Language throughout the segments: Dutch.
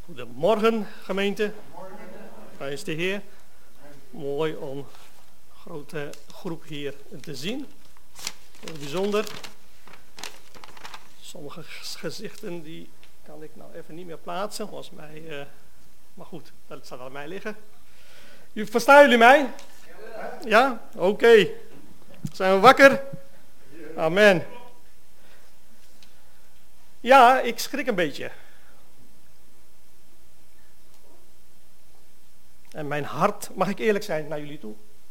Goedemorgen gemeente, prijs de Heer. Mooi om een grote groep hier te zien. Heel bijzonder. Sommige gezichten die kan ik nou even niet meer plaatsen. Volgens mij, maar goed, dat staat aan mij liggen. Verstaan jullie mij? Ja? Oké. Zijn we wakker? Amen. Ja, ik schrik een beetje. En mijn hart, mag ik eerlijk zijn naar jullie toe?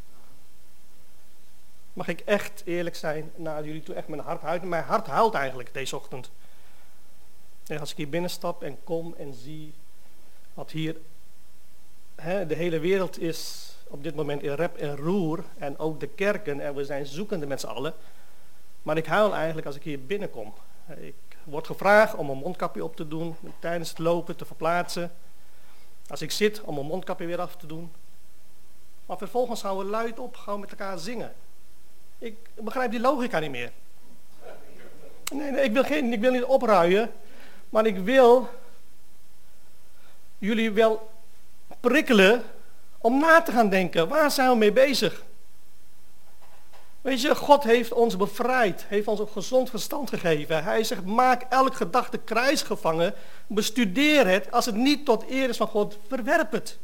Mag ik echt eerlijk zijn naar jullie toe? Echt mijn hart huilen. Mijn hart huilt eigenlijk deze ochtend. En als ik hier binnenstap en kom en zie wat hier de hele wereld is op dit moment in rep en roer. En ook de kerken. En we zijn zoekende met z'n allen. Maar ik huil eigenlijk als ik hier binnenkom. Ik word gevraagd om een mondkapje op te doen. Tijdens het lopen te verplaatsen. Als ik zit om mijn mondkapje weer af te doen. Maar vervolgens gaan we luid op, gaan we met elkaar zingen. Ik begrijp die logica niet meer. Nee, ik wil niet opruien. Maar ik wil jullie wel prikkelen om na te gaan denken. Waar zijn we mee bezig? Weet je, God heeft ons bevrijd. Heeft ons een gezond verstand gegeven. Hij zegt, maak elk gedachte krijgsgevangen. Bestudeer het. Als het niet tot eer is van God, verwerp het.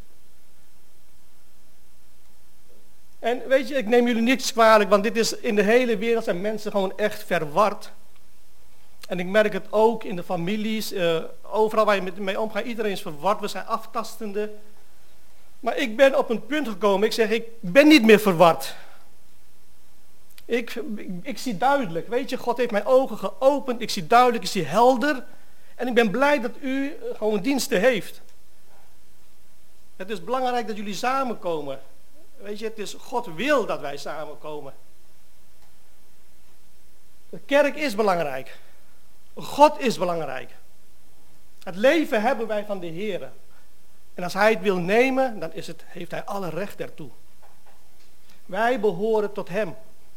En weet je, ik neem jullie niks kwalijk. Want dit is in de hele wereld zijn mensen gewoon echt verward. En ik merk het ook in de families. Overal waar je mee omgaat. Iedereen is verward. We zijn aftastende. Maar ik ben op een punt gekomen. Ik zeg, ik ben niet meer verward. Ik zie duidelijk, weet je, God heeft mijn ogen geopend, ik zie duidelijk, ik zie helder. En ik ben blij dat u gewoon diensten heeft. Het is belangrijk dat jullie samenkomen. Weet je, het is God wil dat wij samenkomen. De kerk is belangrijk. God is belangrijk. Het leven hebben wij van de Heer. En als Hij het wil nemen, dan heeft Hij alle recht daartoe. Wij behoren tot Hem.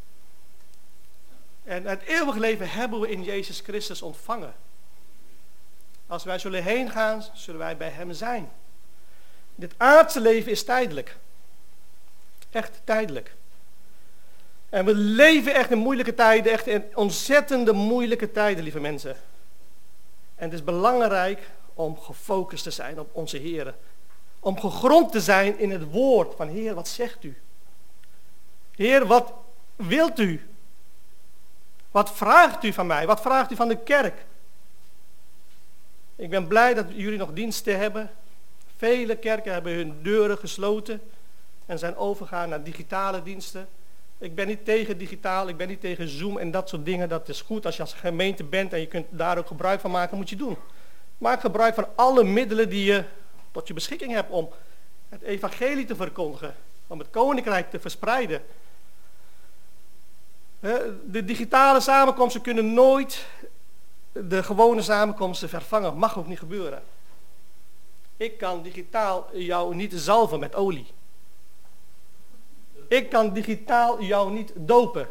En het eeuwige leven hebben we in Jezus Christus ontvangen. Als wij zullen heen gaan, zullen wij bij Hem zijn. Dit aardse leven is tijdelijk. Echt tijdelijk. En we leven echt in moeilijke tijden, echt in ontzettende moeilijke tijden, lieve mensen. En het is belangrijk om gefocust te zijn op onze Heer. Om gegrond te zijn in het woord van Heer, wat zegt u? Heer, wat wilt u? Wat vraagt u van mij? Wat vraagt u van de kerk? Ik ben blij dat jullie nog diensten hebben. Vele kerken hebben hun deuren gesloten en zijn overgegaan naar digitale diensten. Ik ben niet tegen digitaal, ik ben niet tegen Zoom en dat soort dingen. Dat is goed als je als gemeente bent en je kunt daar ook gebruik van maken, moet je doen. Maak gebruik van alle middelen die je tot je beschikking hebt om het evangelie te verkondigen. Om het koninkrijk te verspreiden. De digitale samenkomsten kunnen nooit de gewone samenkomsten vervangen. Mag ook niet gebeuren. Ik kan digitaal jou niet zalven met olie. Ik kan digitaal jou niet dopen.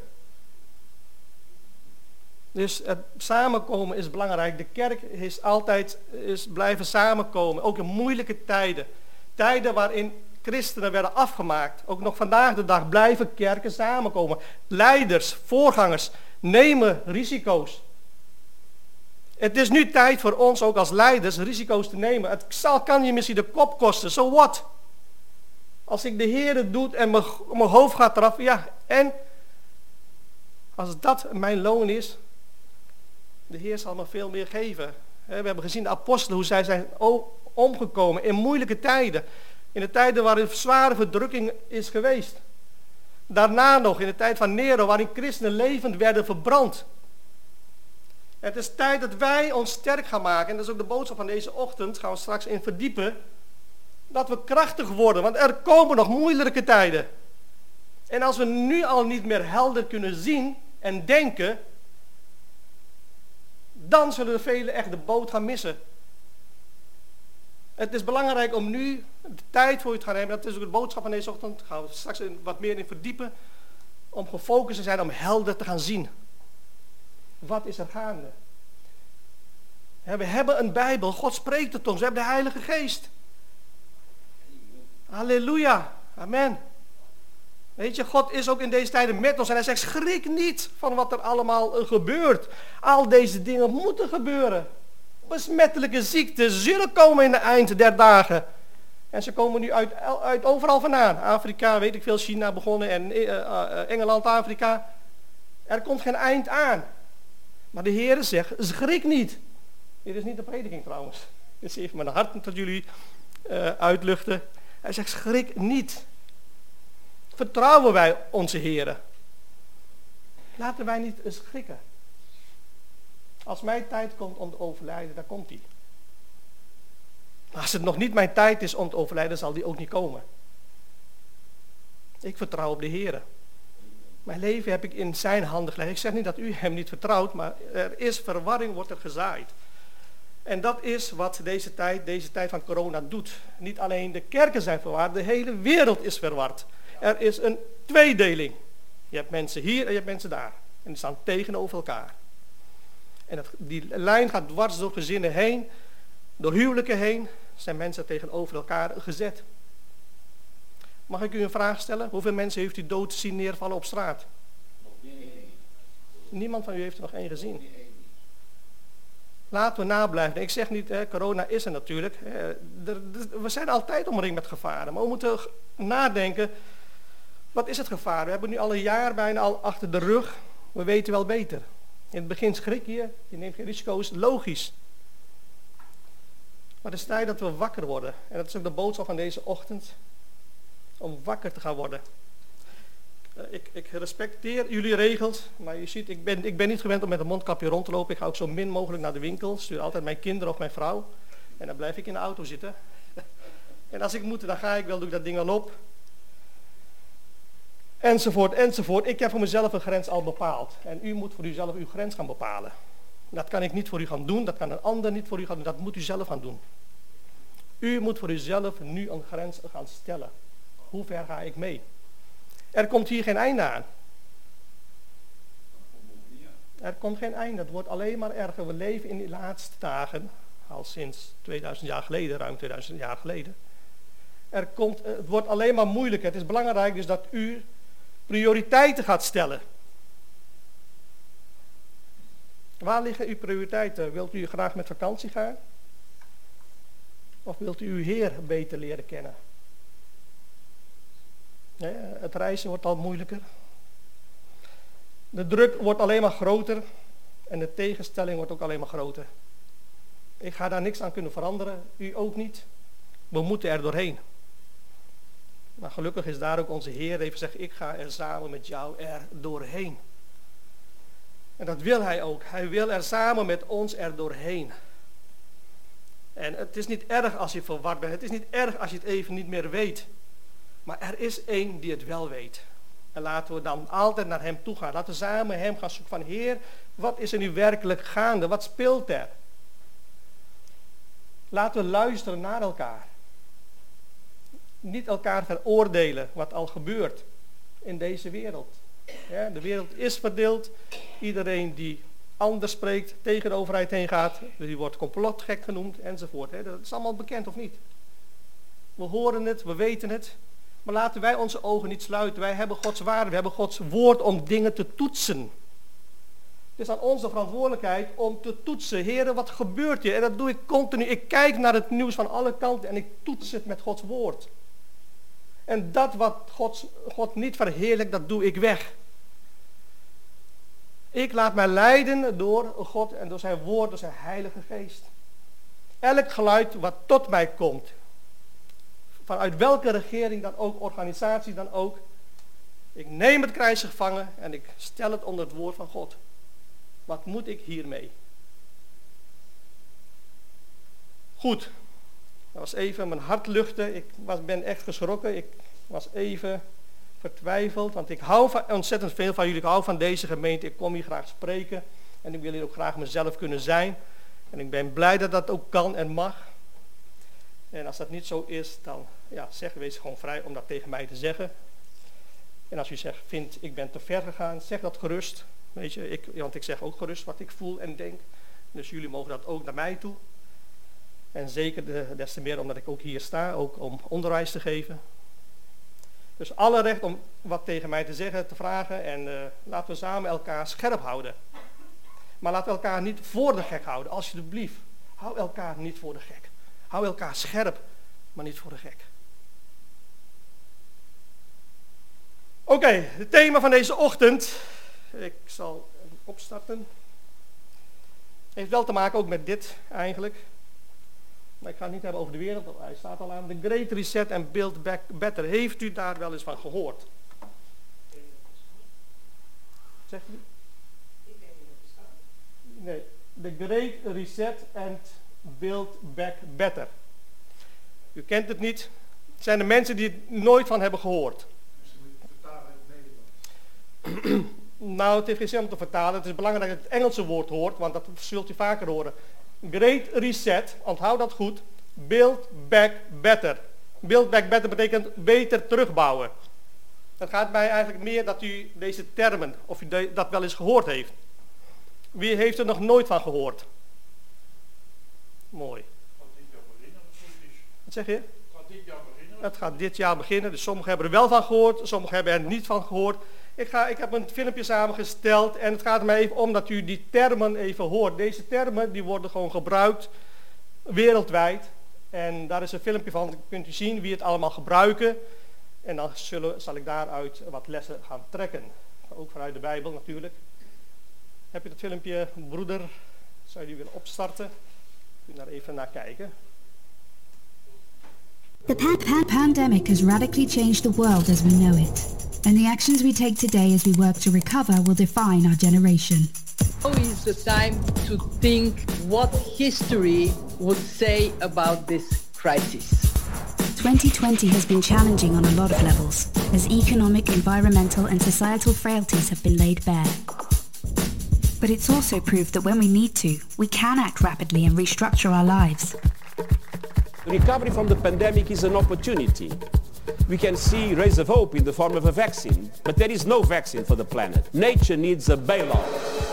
Dus het samenkomen is belangrijk. De kerk is altijd blijven samenkomen. Ook in moeilijke tijden. Tijden waarin christenen werden afgemaakt. Ook nog vandaag de dag blijven kerken samenkomen. Leiders, voorgangers nemen risico's. Het is nu tijd voor ons ook als leiders risico's te nemen. Het kan je misschien de kop kosten. So what? Als ik de Heer het doet en mijn hoofd gaat eraf. Ja, en als dat mijn loon is. De Heer zal me veel meer geven. We hebben gezien de apostelen hoe zij zijn omgekomen in moeilijke tijden. In de tijden waarin zware verdrukking is geweest. Daarna nog in de tijd van Nero waarin christenen levend werden verbrand. Het is tijd dat wij ons sterk gaan maken. En dat is ook de boodschap van deze ochtend. Gaan we straks in verdiepen. Dat we krachtig worden. Want er komen nog moeilijke tijden. En als we nu al niet meer helder kunnen zien en denken. Dan zullen er velen echt de boot gaan missen. Het is belangrijk om nu de tijd voor je te gaan nemen. Dat is ook de boodschap van deze ochtend. Daar gaan we straks wat meer in verdiepen. Om gefocust te zijn, om helder te gaan zien. Wat is er gaande? We hebben een Bijbel, God spreekt het ons, we hebben de Heilige Geest. Halleluja, amen. Weet je, God is ook in deze tijden met ons en hij zegt, schrik niet van wat er allemaal gebeurt. Al deze dingen moeten gebeuren. Besmettelijke ziekten zullen komen in de eind der dagen. En ze komen nu uit overal vandaan. Afrika, weet ik veel, China begonnen en Engeland, Afrika. Er komt geen eind aan. Maar de Heer zegt, schrik niet. Dit is niet de prediking trouwens. Dit is even mijn hart tot jullie uitluchten. Hij zegt, schrik niet. Vertrouwen wij onze Heer. Laten wij niet schrikken. Als mijn tijd komt om te overlijden, dan komt die. Maar als het nog niet mijn tijd is om te overlijden, zal die ook niet komen. Ik vertrouw op de Heer. Mijn leven heb ik in zijn handen gelegd. Ik zeg niet dat u hem niet vertrouwt, maar er is verwarring, wordt er gezaaid. En dat is wat deze tijd van corona doet. Niet alleen de kerken zijn verward, de hele wereld is verward. Er is een tweedeling. Je hebt mensen hier en je hebt mensen daar. En die staan tegenover elkaar. En die lijn gaat dwars door gezinnen heen, door huwelijken heen, zijn mensen tegenover elkaar gezet. Mag ik u een vraag stellen? Hoeveel mensen heeft u dood zien neervallen op straat? Niemand van u heeft er nog één gezien. Laten we nablijven. Ik zeg niet, corona is er natuurlijk. We zijn altijd omringd met gevaren. Maar we moeten nadenken, wat is het gevaar? We hebben nu al een jaar bijna al achter de rug. We weten wel beter. In het begin schrik je neemt geen risico's, logisch. Maar het is tijd dat we wakker worden. En dat is ook de boodschap van deze ochtend. Om wakker te gaan worden. Ik respecteer jullie regels, maar je ziet, ik ben niet gewend om met een mondkapje rond te lopen. Ik ga ook zo min mogelijk naar de winkel. Stuur altijd mijn kinderen of mijn vrouw. En dan blijf ik in de auto zitten. En als ik moet, dan ga ik wel, doe ik dat ding al op. Enzovoort, enzovoort. Ik heb voor mezelf een grens al bepaald. En u moet voor uzelf uw grens gaan bepalen. Dat kan ik niet voor u gaan doen. Dat kan een ander niet voor u gaan doen. Dat moet u zelf gaan doen. U moet voor uzelf nu een grens gaan stellen. Hoe ver ga ik mee? Er komt hier geen einde aan. Er komt geen einde. Het wordt alleen maar erger. We leven in die laatste dagen. Al sinds 2000 jaar geleden. Ruim 2000 jaar geleden. Het wordt alleen maar moeilijker. Het is belangrijk dus dat u prioriteiten gaat stellen. Waar liggen uw prioriteiten? Wilt u graag met vakantie gaan? Of wilt u uw Heer beter leren kennen? Ja, het reizen wordt al moeilijker. De druk wordt alleen maar groter. En de tegenstelling wordt ook alleen maar groter. Ik ga daar niks aan kunnen veranderen. U ook niet. We moeten er doorheen. Maar gelukkig is daar ook onze Heer even gezegd, ik ga er samen met jou er doorheen. En dat wil hij ook. Hij wil er samen met ons er doorheen. En het is niet erg als je verward bent. Het is niet erg als je het even niet meer weet. Maar er is één die het wel weet. En laten we dan altijd naar hem toe gaan. Laten we samen hem gaan zoeken van, Heer, wat is er nu werkelijk gaande? Wat speelt er? Laten we luisteren naar elkaar. Niet elkaar veroordelen wat al gebeurt in deze wereld. Ja, de wereld is verdeeld. Iedereen die anders spreekt, tegen de overheid heen gaat, die wordt complotgek genoemd enzovoort. Hè. Dat is allemaal bekend of niet? We horen het, we weten het. Maar laten wij onze ogen niet sluiten. Wij hebben Gods waarde, we hebben Gods woord om dingen te toetsen. Het is aan onze verantwoordelijkheid om te toetsen. Heren, wat gebeurt hier? En dat doe ik continu. Ik kijk naar het nieuws van alle kanten en ik toets het met Gods woord. En dat wat God niet verheerlijkt, dat doe ik weg. Ik laat mij leiden door God en door zijn woord, door zijn Heilige Geest. Elk geluid wat tot mij komt, vanuit welke regering dan ook, organisatie dan ook, ik neem het krijsje gevangen en ik stel het onder het woord van God. Wat moet ik hiermee? Goed, dat was even mijn hart luchten. Ik ben echt geschrokken. Ik was even vertwijfeld, want ik hou ontzettend veel van jullie. Ik hou van deze gemeente. Ik kom hier graag spreken en ik wil hier ook graag mezelf kunnen zijn. En ik ben blij dat dat ook kan en mag. En als dat niet zo is, dan wees gewoon vrij om dat tegen mij te zeggen. En als u vindt ik ben te ver gegaan, zeg dat gerust. Weet je, want ik zeg ook gerust wat ik voel en denk. Dus jullie mogen dat ook naar mij toe. En zeker des te meer omdat ik ook hier sta, ook om onderwijs te geven. Dus alle recht om wat tegen mij te zeggen, te vragen. En laten we samen elkaar scherp houden. Maar laten we elkaar niet voor de gek houden, alsjeblieft. Hou elkaar niet voor de gek. Hou elkaar scherp, maar niet voor de gek. Oké, het thema van deze ochtend. Ik zal opstarten. Heeft wel te maken ook met dit eigenlijk. Maar ik ga het niet hebben over de wereld. Hij staat al aan. The Great Reset and Build Back Better. Heeft u daar wel eens van gehoord? Zegt u? Ik weet niet of het staat. Nee. The Great Reset and Build Back Better. U kent het niet. Het zijn de mensen die het nooit van hebben gehoord. Nou, het heeft geen zin om te vertalen. Het is belangrijk dat je het Engelse woord hoort, want dat zult u vaker horen. Great Reset, onthoud dat goed. Build Back Better. Build Back Better betekent beter terugbouwen. Het gaat mij eigenlijk meer dat u deze termen, of u dat wel eens gehoord heeft. Wie heeft er nog nooit van gehoord? Mooi. Wat zeg je? Het gaat dit jaar beginnen. Dus sommigen hebben er wel van gehoord, sommigen hebben er niet van gehoord. Ik heb een filmpje samengesteld en het gaat er mij even om dat u die termen even hoort. Deze termen die worden gewoon gebruikt wereldwijd. En daar is een filmpje van, dan kunt u zien wie het allemaal gebruiken. En dan zal ik daaruit wat lessen gaan trekken. Ook vanuit de Bijbel natuurlijk. Heb je dat filmpje, broeder? Zou je die willen opstarten? Kun je daar even naar kijken. The pandemic has radically changed the world as we know it. And the actions we take today as we work to recover will define our generation. Now is the time to think what history would say about this crisis. 2020 has been challenging on a lot of levels, as economic, environmental and societal frailties have been laid bare. But it's also proved that when we need to, we can act rapidly and restructure our lives. Recovery from the pandemic is an opportunity. We can see rays of hope in the form of a vaccine, but there is no vaccine for the planet. Nature needs a bailout.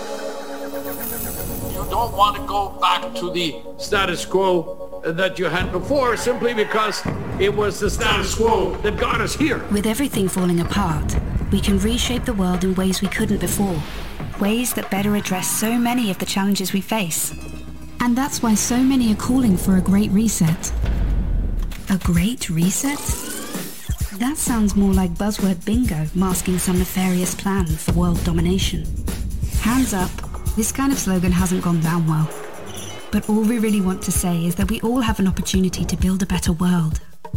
You don't want to go back to the status quo that you had before simply because it was the status quo that got us here. With everything falling apart, we can reshape the world in ways we couldn't before. Ways that better address so many of the challenges we face. And that's why so many are calling for a great reset. A great reset? That sounds more like buzzword bingo masking some nefarious plan for world domination. Hands up, this kind of slogan hasn't gone down well. But all we really want to say is that we all have an opportunity to build a better world.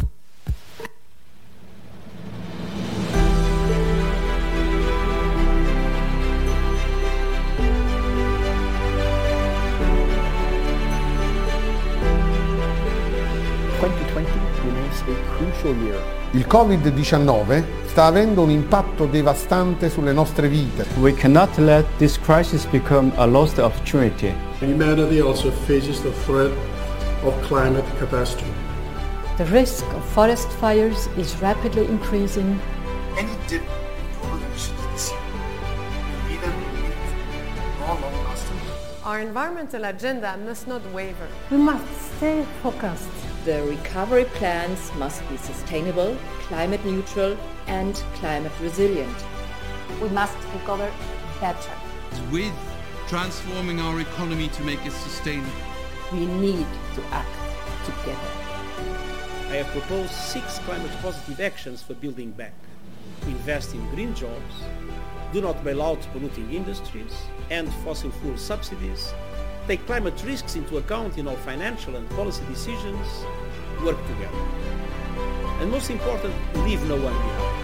Il Covid-19 sta avendo un impatto devastante sulle nostre vite. We cannot let this crisis become a lost opportunity. Humanity also faces the threat of climate catastrophe. The risk of forest fires is rapidly increasing. Any dip in global emissions this year will be more long-lasting. Our environmental agenda must not waver. We must stay focused. The recovery plans must be sustainable, climate neutral and climate resilient. We must recover better. With transforming our economy to make it sustainable. We need to act together. I have proposed 6 climate positive actions for building back. Invest in green jobs, do not bail out polluting industries, end fossil fuel subsidies, take climate risks into account in all financial and policy decisions, work together. And most important, leave no one behind.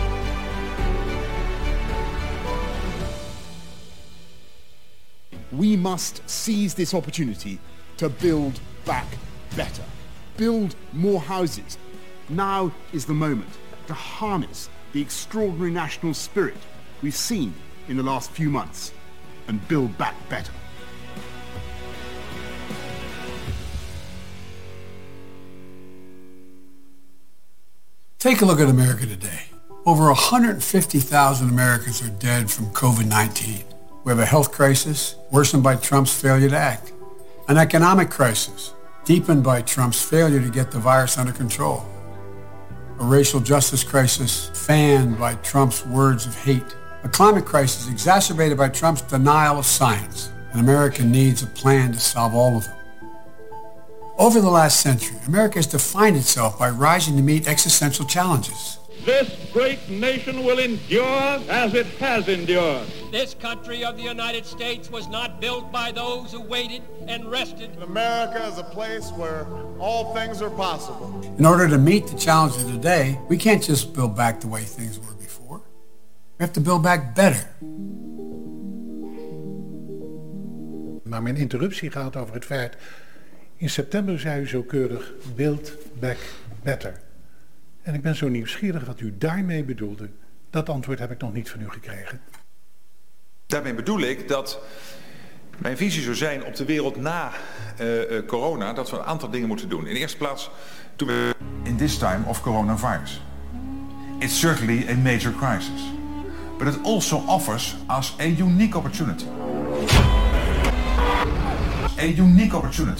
We must seize this opportunity to build back better. Build more houses. Now is the moment to harness the extraordinary national spirit we've seen in the last few months and build back better. Take a look at America today. Over 150,000 Americans are dead from COVID-19. We have a health crisis worsened by Trump's failure to act. An economic crisis, deepened by Trump's failure to get the virus under control. A racial justice crisis fanned by Trump's words of hate. A climate crisis exacerbated by Trump's denial of science. And America needs a plan to solve all of them. Over the last century, America has defined itself by rising to meet existential challenges. This great nation will endure as it has endured. This country of the United States was not built by those who waited and rested. America is a place where all things are possible. In order to meet the challenges of today, we can't just build back the way things were before. We have to build back better. Maar mijn interruptie gaat over het feit, in september zei u zo keurig, build back better. En ik ben zo nieuwsgierig wat u daarmee bedoelde. Dat antwoord heb ik nog niet van u gekregen. Daarmee bedoel ik dat mijn visie zou zijn op de wereld na corona, dat we een aantal dingen moeten doen. In de eerste plaats, in this time of coronavirus. It's certainly a major crisis. But it also offers us a unique opportunity. A unique opportunity.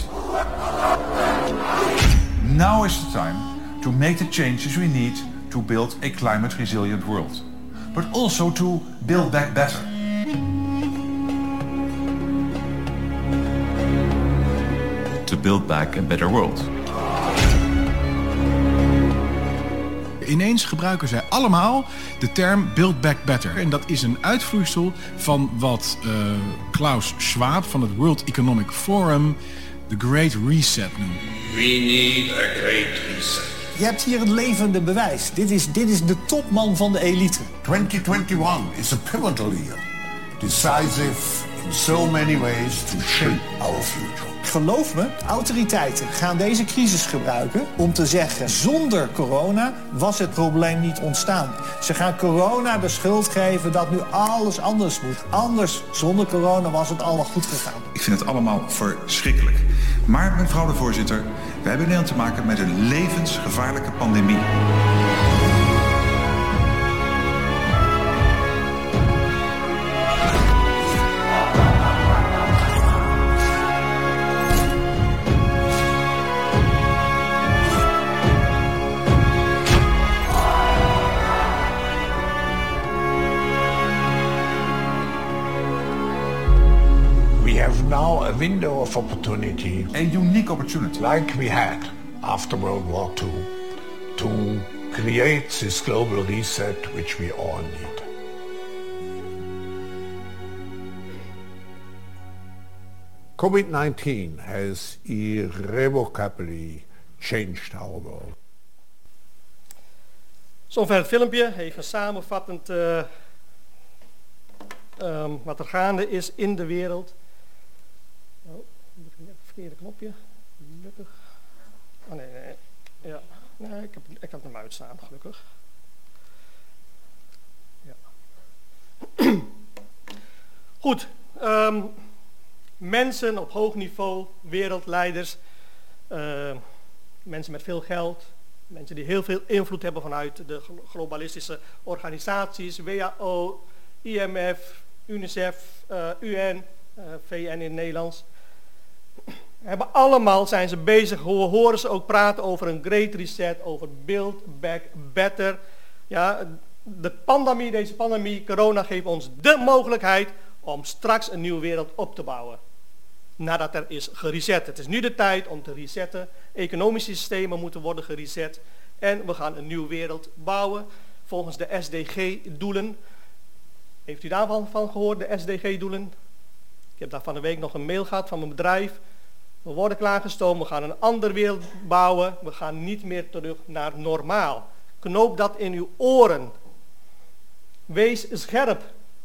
Now is the time to make the changes we need to build a climate resilient world. But also to build back better. To build back a better world. Ineens gebruiken zij allemaal de term Build Back Better. En dat is een uitvloeisel van wat Klaus Schwab van het World Economic Forum de Great Reset noemt. We need a great reset. Je hebt hier een levende bewijs. Dit is de topman van de elite. 2021 is a pivotal year. Decisive in so many ways to shape our future. Geloof me, autoriteiten gaan deze crisis gebruiken om te zeggen, zonder corona was het probleem niet ontstaan. Ze gaan corona de schuld geven dat nu alles anders moet. Anders, zonder corona was het allemaal goed gegaan. Ik vind het allemaal verschrikkelijk. Maar, mevrouw de voorzitter, wij hebben in Nederland te maken met een levensgevaarlijke pandemie. Now a window of opportunity. A unique opportunity. Like we had after World War II. To create this global reset which we all need. COVID-19 has irrevocably changed our world. Zover het filmpje, even samenvattend wat er gaande is in de wereld. Verkeerde knopje. Gelukkig. Oh nee. Ja. Nee, ik heb hem uitstaan, gelukkig. Ja. Goed. Mensen op hoog niveau, wereldleiders, mensen met veel geld, mensen die heel veel invloed hebben vanuit de globalistische organisaties, WHO, IMF, UNICEF, UN, VN in het Nederlands. Zijn ze bezig, horen ze ook praten over een great reset, over build back better. Ja, deze pandemie, corona, geeft ons de mogelijkheid om straks een nieuwe wereld op te bouwen. Nadat er is gereset. Het is nu de tijd om te resetten. Economische systemen moeten worden gereset. En we gaan een nieuwe wereld bouwen volgens de SDG-doelen. Heeft u daarvan gehoord, de SDG-doelen? Ik heb daar van de week nog een mail gehad van mijn bedrijf. We worden klaargestoomd, we gaan een andere wereld bouwen. We gaan niet meer terug naar normaal. Knoop dat in uw oren. Wees scherp.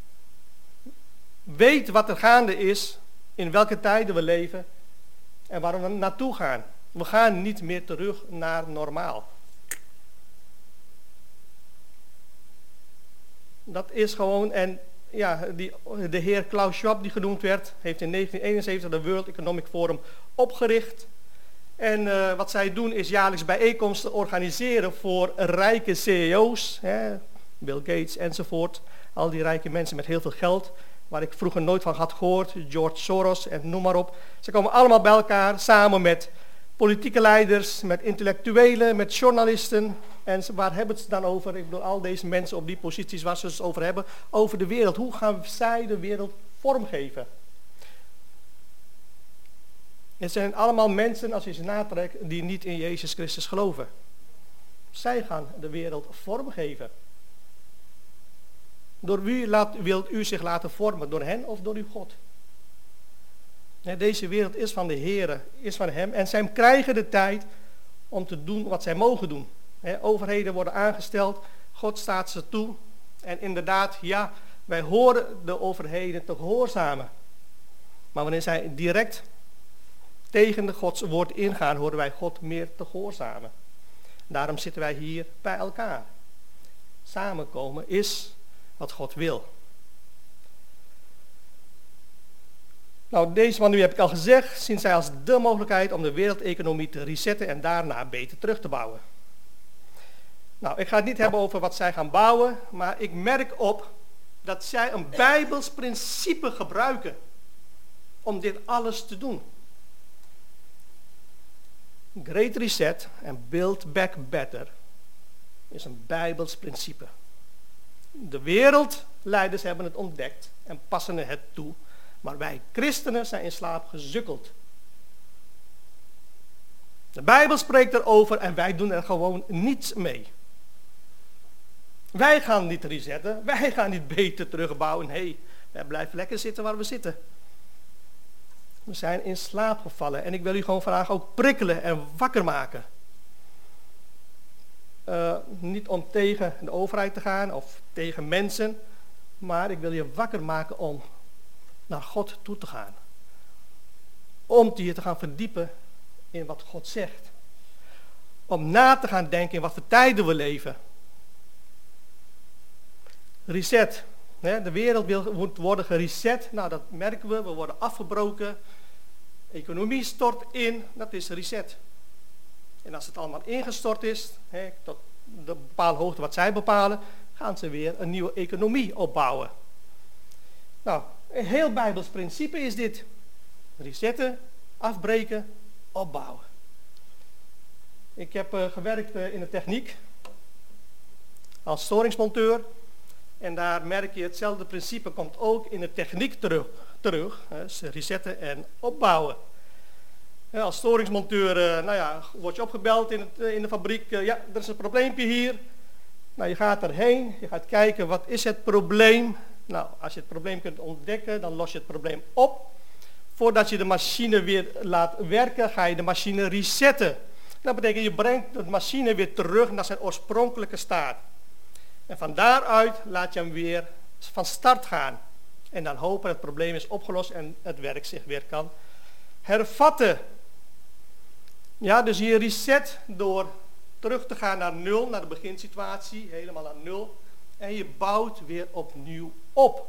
Weet wat er gaande is, in welke tijden we leven en waar we naartoe gaan. We gaan niet meer terug naar normaal. Dat is gewoon, en ja, de heer Klaus Schwab die genoemd werd, heeft in 1971 de World Economic Forum opgericht. En wat zij doen is jaarlijks bijeenkomsten organiseren voor rijke CEO's, Bill Gates enzovoort. Al die rijke mensen met heel veel geld, waar ik vroeger nooit van had gehoord, George Soros en noem maar op. Ze komen allemaal bij elkaar, samen met politieke leiders, met intellectuelen, met journalisten. En waar hebben ze het dan over? Ik bedoel, al deze mensen op die posities waar ze het over hebben, over de wereld. Hoe gaan zij de wereld vormgeven? Het zijn allemaal mensen, als je ze natrekt, die niet in Jezus Christus geloven. Zij gaan de wereld vormgeven. Door wie wilt u zich laten vormen? Door hen of door uw God? Deze wereld is van de Heere, is van hem. En zij krijgen de tijd om te doen wat zij mogen doen. Overheden worden aangesteld, God staat ze toe. En inderdaad, ja, wij horen de overheden te gehoorzamen. Maar wanneer zij direct tegen de Gods woord ingaan, horen wij God meer te gehoorzamen. Daarom zitten wij hier bij elkaar. Samenkomen is wat God wil. Nou, deze man nu heb ik al gezegd, zien zij als de mogelijkheid om de wereldeconomie te resetten en daarna beter terug te bouwen. Nou, ik ga het niet hebben over wat zij gaan bouwen, maar ik merk op dat zij een Bijbels principe gebruiken om dit alles te doen. Great Reset en Build Back Better is een Bijbels principe. De wereldleiders hebben het ontdekt en passen het toe, maar wij christenen zijn in slaap gezukkeld. De Bijbel spreekt erover en wij doen er gewoon niets mee. Wij gaan niet resetten, wij gaan niet beter terugbouwen. Nee, wij blijven lekker zitten waar we zitten. We zijn in slaap gevallen en ik wil u gewoon vandaag ook prikkelen en wakker maken. Niet om tegen de overheid te gaan of tegen mensen, maar ik wil je wakker maken om naar God toe te gaan. Om je te gaan verdiepen in wat God zegt. Om na te gaan denken in wat voor tijden we leven. Reset. De wereld moet worden gereset. Nou, dat merken we. We worden afgebroken. Economie stort in. Dat is reset. En als het allemaal ingestort is, tot de bepaalde hoogte wat zij bepalen, gaan ze weer een nieuwe economie opbouwen. Nou, een heel Bijbels principe is dit. Resetten, afbreken, opbouwen. Ik heb gewerkt in de techniek als storingsmonteur. En daar merk je hetzelfde principe komt ook in de techniek terug. Resetten en opbouwen. Als storingsmonteur word je opgebeld in de fabriek. Ja, er is een probleempje hier. Nou, je gaat erheen. Je gaat kijken, wat is het probleem? Nou, als je het probleem kunt ontdekken, dan los je het probleem op. Voordat je de machine weer laat werken, ga je de machine resetten. Dat betekent, je brengt de machine weer terug naar zijn oorspronkelijke staat. En van daaruit laat je hem weer van start gaan. En dan hopen dat het probleem is opgelost en het werk zich weer kan hervatten. Ja, dus je reset door terug te gaan naar nul, naar de beginsituatie, helemaal naar nul. En je bouwt weer opnieuw op.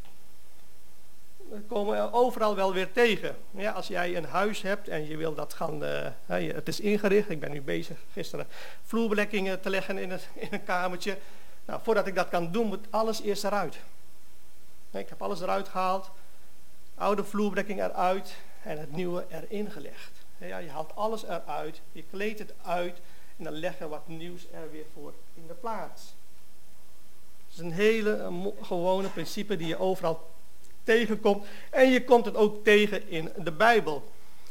Dat komen we overal wel weer tegen. Ja, als jij een huis hebt en je wil dat gaan, het is ingericht. Ik ben nu bezig gisteren vloerbelekkingen te leggen in een kamertje. Nou, voordat ik dat kan doen, moet alles eerst eruit. Ik heb alles eruit gehaald. Oude vloerbedekking eruit en het nieuwe erin gelegd. Ja, je haalt alles eruit, je kleedt het uit en dan leg je wat nieuws er weer voor in de plaats. Het is een hele gewone principe die je overal tegenkomt. En je komt het ook tegen in de Bijbel.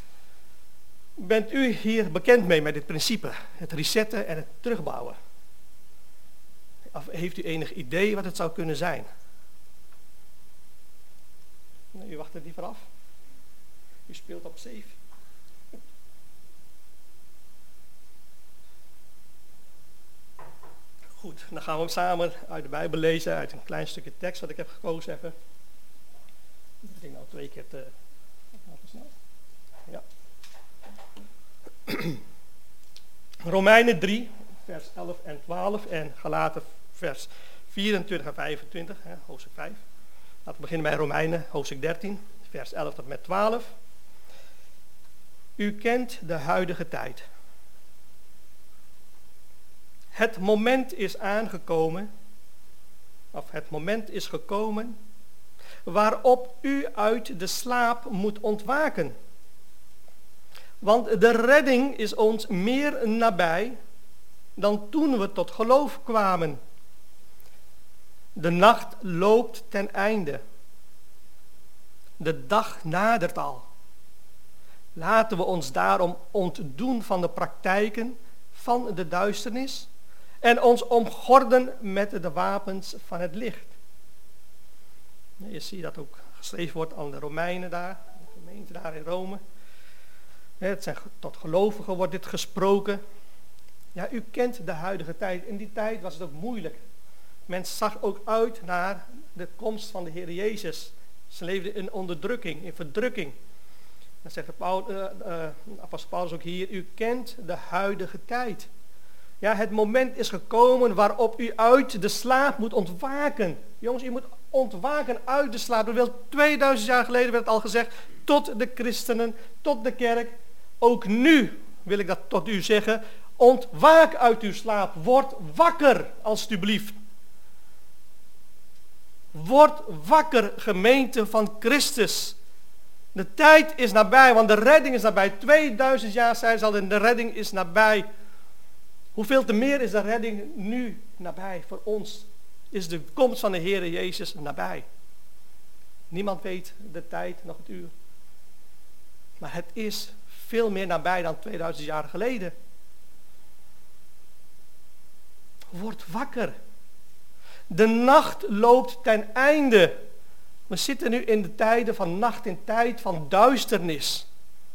Bent u hier bekend mee met dit principe? Het resetten en het terugbouwen. Of heeft u enig idee wat het zou kunnen zijn? Nee, u wacht er liever af. U speelt op safe. Goed, dan gaan we samen uit de Bijbel lezen, uit een klein stukje tekst wat ik heb gekozen even. Ik denk nou 2 keer te snel. Ja. Romeinen 3, vers 11 en 12 en Galaten vers 24 en 25, hoofdstuk 5. Laten we beginnen bij Romeinen, hoofdstuk 13, vers 11 tot met 12. U kent de huidige tijd. Het moment is aangekomen, of het moment is gekomen, waarop u uit de slaap moet ontwaken. Want de redding is ons meer nabij dan toen we tot geloof kwamen. De nacht loopt ten einde. De dag nadert al. Laten we ons daarom ontdoen van de praktijken van de duisternis en ons omgorden met de wapens van het licht. Je ziet dat ook geschreven wordt aan de Romeinen daar, de gemeente daar in Rome. Het zijn, tot gelovigen wordt dit gesproken. Ja, u kent de huidige tijd. In die tijd was het ook moeilijk. Men zag ook uit naar de komst van de Heer Jezus. Ze leefden in onderdrukking, in verdrukking. Dan zegt apostel Paulus ook hier, u kent de huidige tijd. Ja, het moment is gekomen waarop u uit de slaap moet ontwaken. Jongens, u moet ontwaken uit de slaap. Dat wil 2000 jaar geleden werd het al gezegd, tot de christenen, tot de kerk. Ook nu wil ik dat tot u zeggen, ontwaak uit uw slaap. Word wakker, alstublieft. Word wakker, gemeente van Christus. De tijd is nabij, want de redding is nabij. 2000 jaar zei ze al, en de redding is nabij. Hoeveel te meer is de redding nu nabij voor ons? Is de komst van de Heer Jezus nabij? Niemand weet de tijd, nog het uur. Maar het is veel meer nabij dan 2000 jaar geleden. Word wakker. De nacht loopt ten einde. We zitten nu in de tijden van nacht, in tijd van duisternis.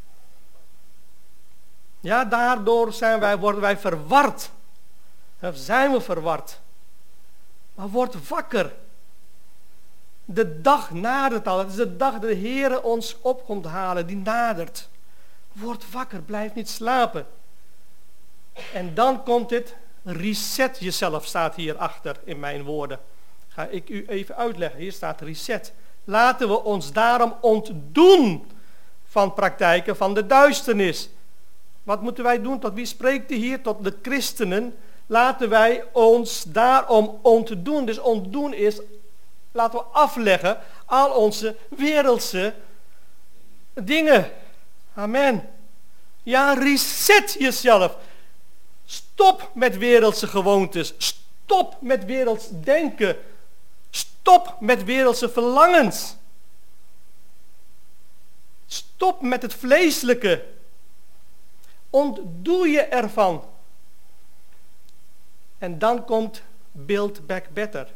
Ja, daardoor worden wij verward. Of zijn we verward. Maar word wakker. De dag nadert al. Het is de dag dat de Heer ons op komt halen. Die nadert. Word wakker. Blijf niet slapen. En dan komt het. Reset jezelf staat hierachter in mijn woorden. Ga ik u even uitleggen. Hier staat reset. Laten we ons daarom ontdoen van praktijken van de duisternis. Wat moeten wij doen? Tot wie spreekt hij hier? Tot de christenen. Laten wij ons daarom ontdoen. Dus ontdoen is, laten we afleggen al onze wereldse dingen. Amen. Ja, reset jezelf. Stop met wereldse gewoontes. Stop met werelds denken. Stop met wereldse verlangens. Stop met het vleeselijke. Ontdoe je ervan. En dan komt Build Back Better.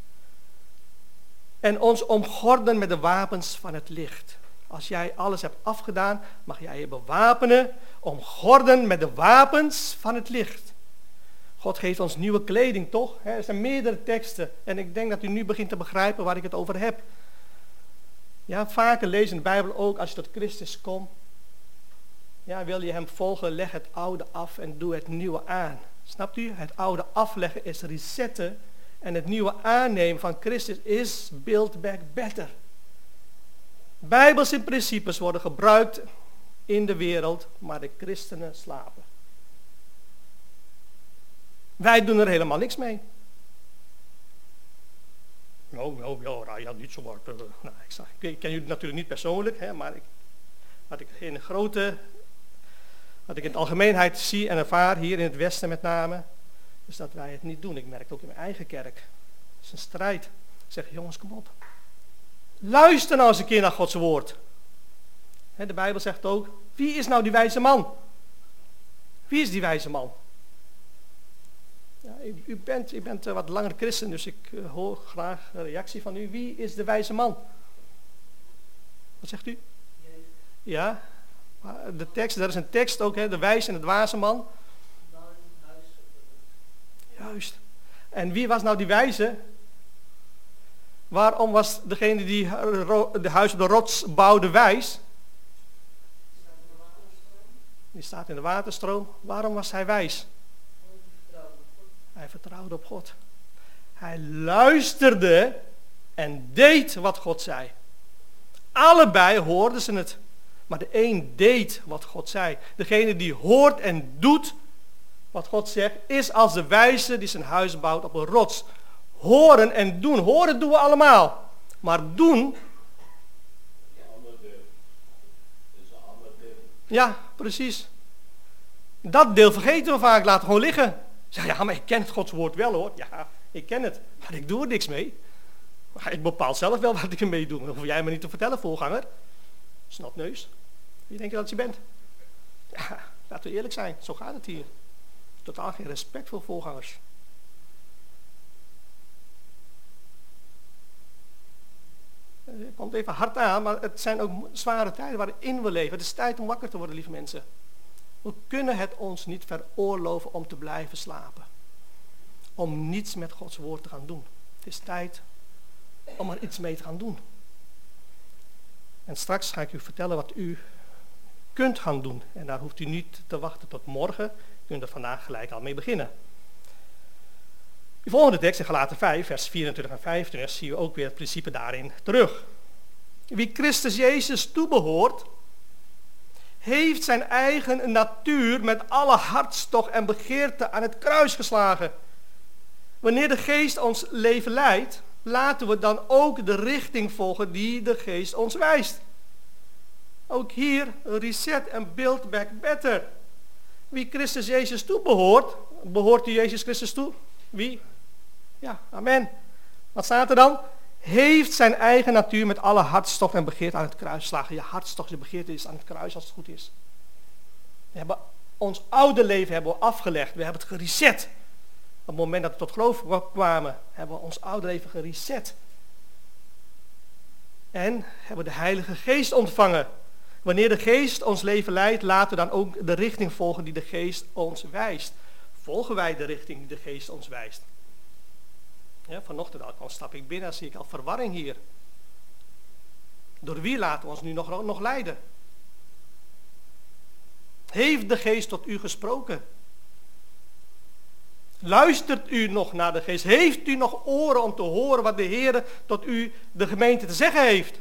En ons omgorden met de wapens van het licht. Als jij alles hebt afgedaan, mag jij je bewapenen, omgorden met de wapens van het licht. God geeft ons nieuwe kleding, toch? Er zijn meerdere teksten. En ik denk dat u nu begint te begrijpen waar ik het over heb. Ja, vaker lees in de Bijbel ook, als je tot Christus komt. Ja, wil je hem volgen, leg het oude af en doe het nieuwe aan. Snapt u? Het oude afleggen is resetten. En het nieuwe aannemen van Christus is Build Back Better. Bijbelse principes worden gebruikt in de wereld, maar de christenen slapen. Wij doen er helemaal niks mee. Ja, niet zo hard. Nou, ik ken jullie natuurlijk niet persoonlijk, hè, maar wat ik in de algemeenheid zie en ervaar, hier in het Westen met name, is dat wij het niet doen. Ik merk het ook in mijn eigen kerk. Het is een strijd. Ik zeg, jongens, kom op. Luister nou eens een keer naar Gods woord. De Bijbel zegt ook, wie is nou die wijze man? Wie is die wijze man? Ja, u bent wat langer christen, dus ik hoor graag een reactie van u. Wie is de wijze man? Wat zegt u? Ja, de tekst, er is een tekst ook, de wijze en de dwaze man. Juist. En wie was nou die wijze? Waarom was degene die de huis op de rots bouwde wijs? Die staat in de waterstroom. Waarom was hij wijs? Hij vertrouwde op God. Hij luisterde en deed wat God zei. Allebei hoorden ze het. Maar de een deed wat God zei. Degene die hoort en doet wat God zegt, is als de wijze die zijn huis bouwt op een rots. Horen en doen. Horen doen we allemaal. Maar doen... Ja, precies. Dat deel vergeten we vaak, laten we gewoon liggen. Zeg, ja, maar ik ken het Gods woord wel hoor. Ja, ik ken het, maar ik doe er niks mee. Maar ik bepaal zelf wel wat ik ermee doe. Dan hoef jij me niet te vertellen, voorganger. Snotneus. Wie denk je dat je bent? Ja, laten we eerlijk zijn, zo gaat het hier. Totaal geen respect voor voorgangers. Het komt even hard aan, maar het zijn ook zware tijden waarin we leven. Het is tijd om wakker te worden, lieve mensen. We kunnen het ons niet veroorloven om te blijven slapen. Om niets met Gods woord te gaan doen. Het is tijd om er iets mee te gaan doen. En straks ga ik u vertellen wat u kunt gaan doen. En daar hoeft u niet te wachten tot morgen. U kunt er vandaag gelijk al mee beginnen. De volgende tekst in Galaten 5, vers 24 en 25, zie je ook weer het principe daarin terug. Wie Christus Jezus toebehoort, heeft zijn eigen natuur met alle hartstocht en begeerte aan het kruis geslagen. Wanneer de geest ons leven leidt, laten we dan ook de richting volgen die de geest ons wijst. Ook hier reset en build back better. Wie Christus Jezus toebehoort, behoort u Jezus Christus toe? Wie? Ja, amen. Wat staat er dan? Heeft zijn eigen natuur met alle hartstocht en begeerte aan het kruis geslagen. Je hartstocht, je begeerte is aan het kruis als het goed is. We hebben ons oude leven hebben we afgelegd. We hebben het gereset. Op het moment dat we tot geloof kwamen, hebben we ons oude leven gereset. En hebben de Heilige Geest ontvangen. Wanneer de Geest ons leven leidt, laten we dan ook de richting volgen die de Geest ons wijst. Volgen wij de richting die de Geest ons wijst? Ja, vanochtend al stap ik binnen en zie ik al verwarring hier. Door wie laten we ons nu nog leiden? Heeft de Geest tot u gesproken? Luistert u nog naar de Geest? Heeft u nog oren om te horen wat de Heer tot u, de gemeente, te zeggen heeft?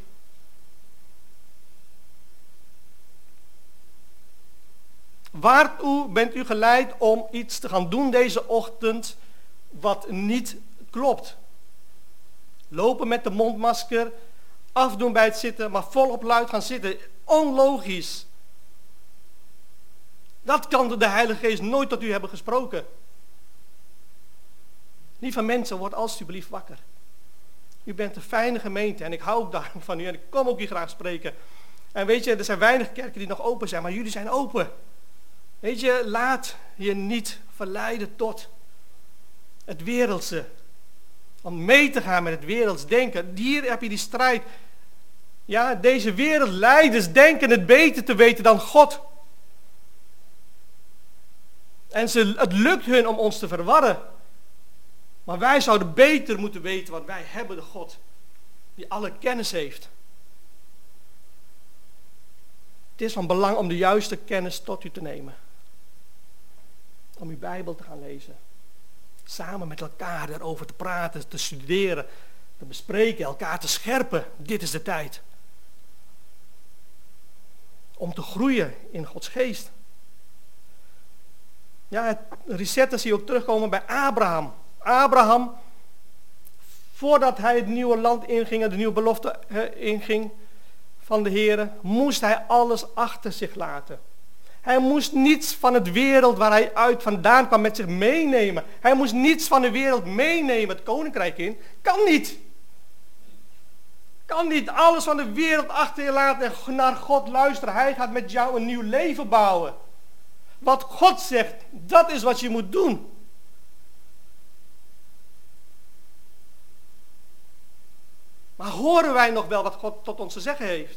Waartoe bent u geleid om iets te gaan doen deze ochtend wat niet klopt? Lopen met de mondmasker, afdoen bij het zitten, maar volop luid gaan zitten. Onlogisch. Dat kan door de Heilige Geest nooit tot u hebben gesproken. Lieve mensen, word alstublieft wakker. U bent een fijne gemeente en ik hou ook daarom van u en ik kom ook hier graag spreken. En weet je, er zijn weinig kerken die nog open zijn, maar jullie zijn open. Weet je, laat je niet verleiden tot het wereldse. Om mee te gaan met het werelds denken. Hier heb je die strijd. Ja, deze wereldleiders denken het beter te weten dan God. En het lukt hun om ons te verwarren. Maar wij zouden beter moeten weten, want wij hebben de God die alle kennis heeft. Het is van belang om de juiste kennis tot u te nemen. Om uw Bijbel te gaan lezen. Samen met elkaar erover te praten, te studeren, te bespreken, elkaar te scherpen. Dit is de tijd. Om te groeien in Gods geest. Ja, het resetten zie je ook terugkomen bij Abraham. Abraham, voordat hij het nieuwe land inging, de nieuwe belofte inging van de Heer, moest hij alles achter zich laten. Hij moest niets van het wereld waar hij uit vandaan kwam met zich meenemen. Hij moest niets van de wereld meenemen, het koninkrijk in. Kan niet. Kan niet alles van de wereld achter je laten en naar God luisteren. Hij gaat met jou een nieuw leven bouwen. Wat God zegt, dat is wat je moet doen. Maar horen wij nog wel wat God tot ons te zeggen heeft?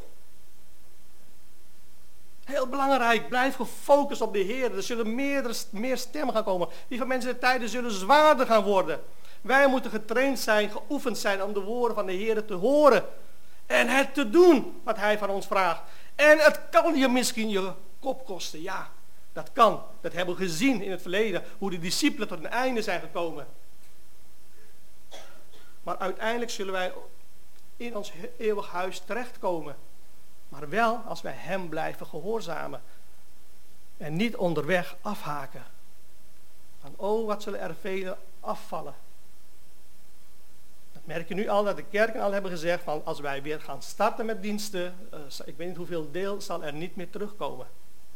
Heel belangrijk, blijf gefocust op de Heer. Er zullen meer stemmen gaan komen. Lieve mensen, de tijden zullen zwaarder gaan worden. Wij moeten getraind zijn, geoefend zijn om de woorden van de Heer te horen. En het te doen wat Hij van ons vraagt. En het kan je misschien je kop kosten, ja. Dat kan. Dat hebben we gezien in het verleden. Hoe de discipelen tot een einde zijn gekomen. Maar uiteindelijk zullen wij in ons eeuwig huis terechtkomen. Maar wel als wij hem blijven gehoorzamen. En niet onderweg afhaken. Van, oh, wat zullen er velen afvallen. Dat merk je nu al dat de kerken al hebben gezegd van als wij weer gaan starten met diensten, ik weet niet hoeveel deel zal er niet meer terugkomen.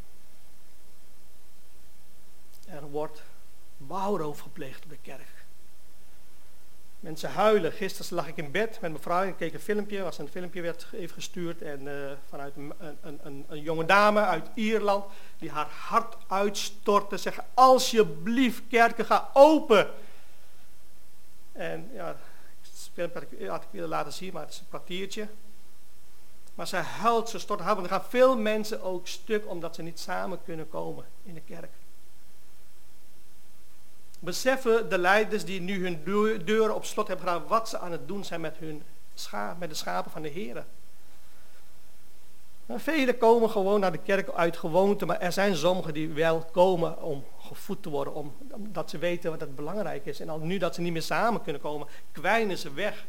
Er wordt bouwroof gepleegd op de kerk. Mensen huilen. Gisteren lag ik in bed met mijn vrouw en ik keek een filmpje. Een filmpje werd even gestuurd en vanuit een jonge dame uit Ierland die haar hart uitstortte. Zeggen, alsjeblieft kerken, ga open. En ja, het filmpje had ik willen laten zien, maar het is een kwartiertje. Maar zij huilt, ze stort haar hart. Er gaan veel mensen ook stuk omdat ze niet samen kunnen komen in de kerk. Beseffen de leiders die nu hun deuren op slot hebben gedaan wat ze aan het doen zijn met met de schapen van de Heer. Velen komen gewoon naar de kerk uit gewoonte, maar er zijn sommigen die wel komen om gevoed te worden, omdat ze weten wat het belangrijk is. En al nu dat ze niet meer samen kunnen komen, kwijnen ze weg.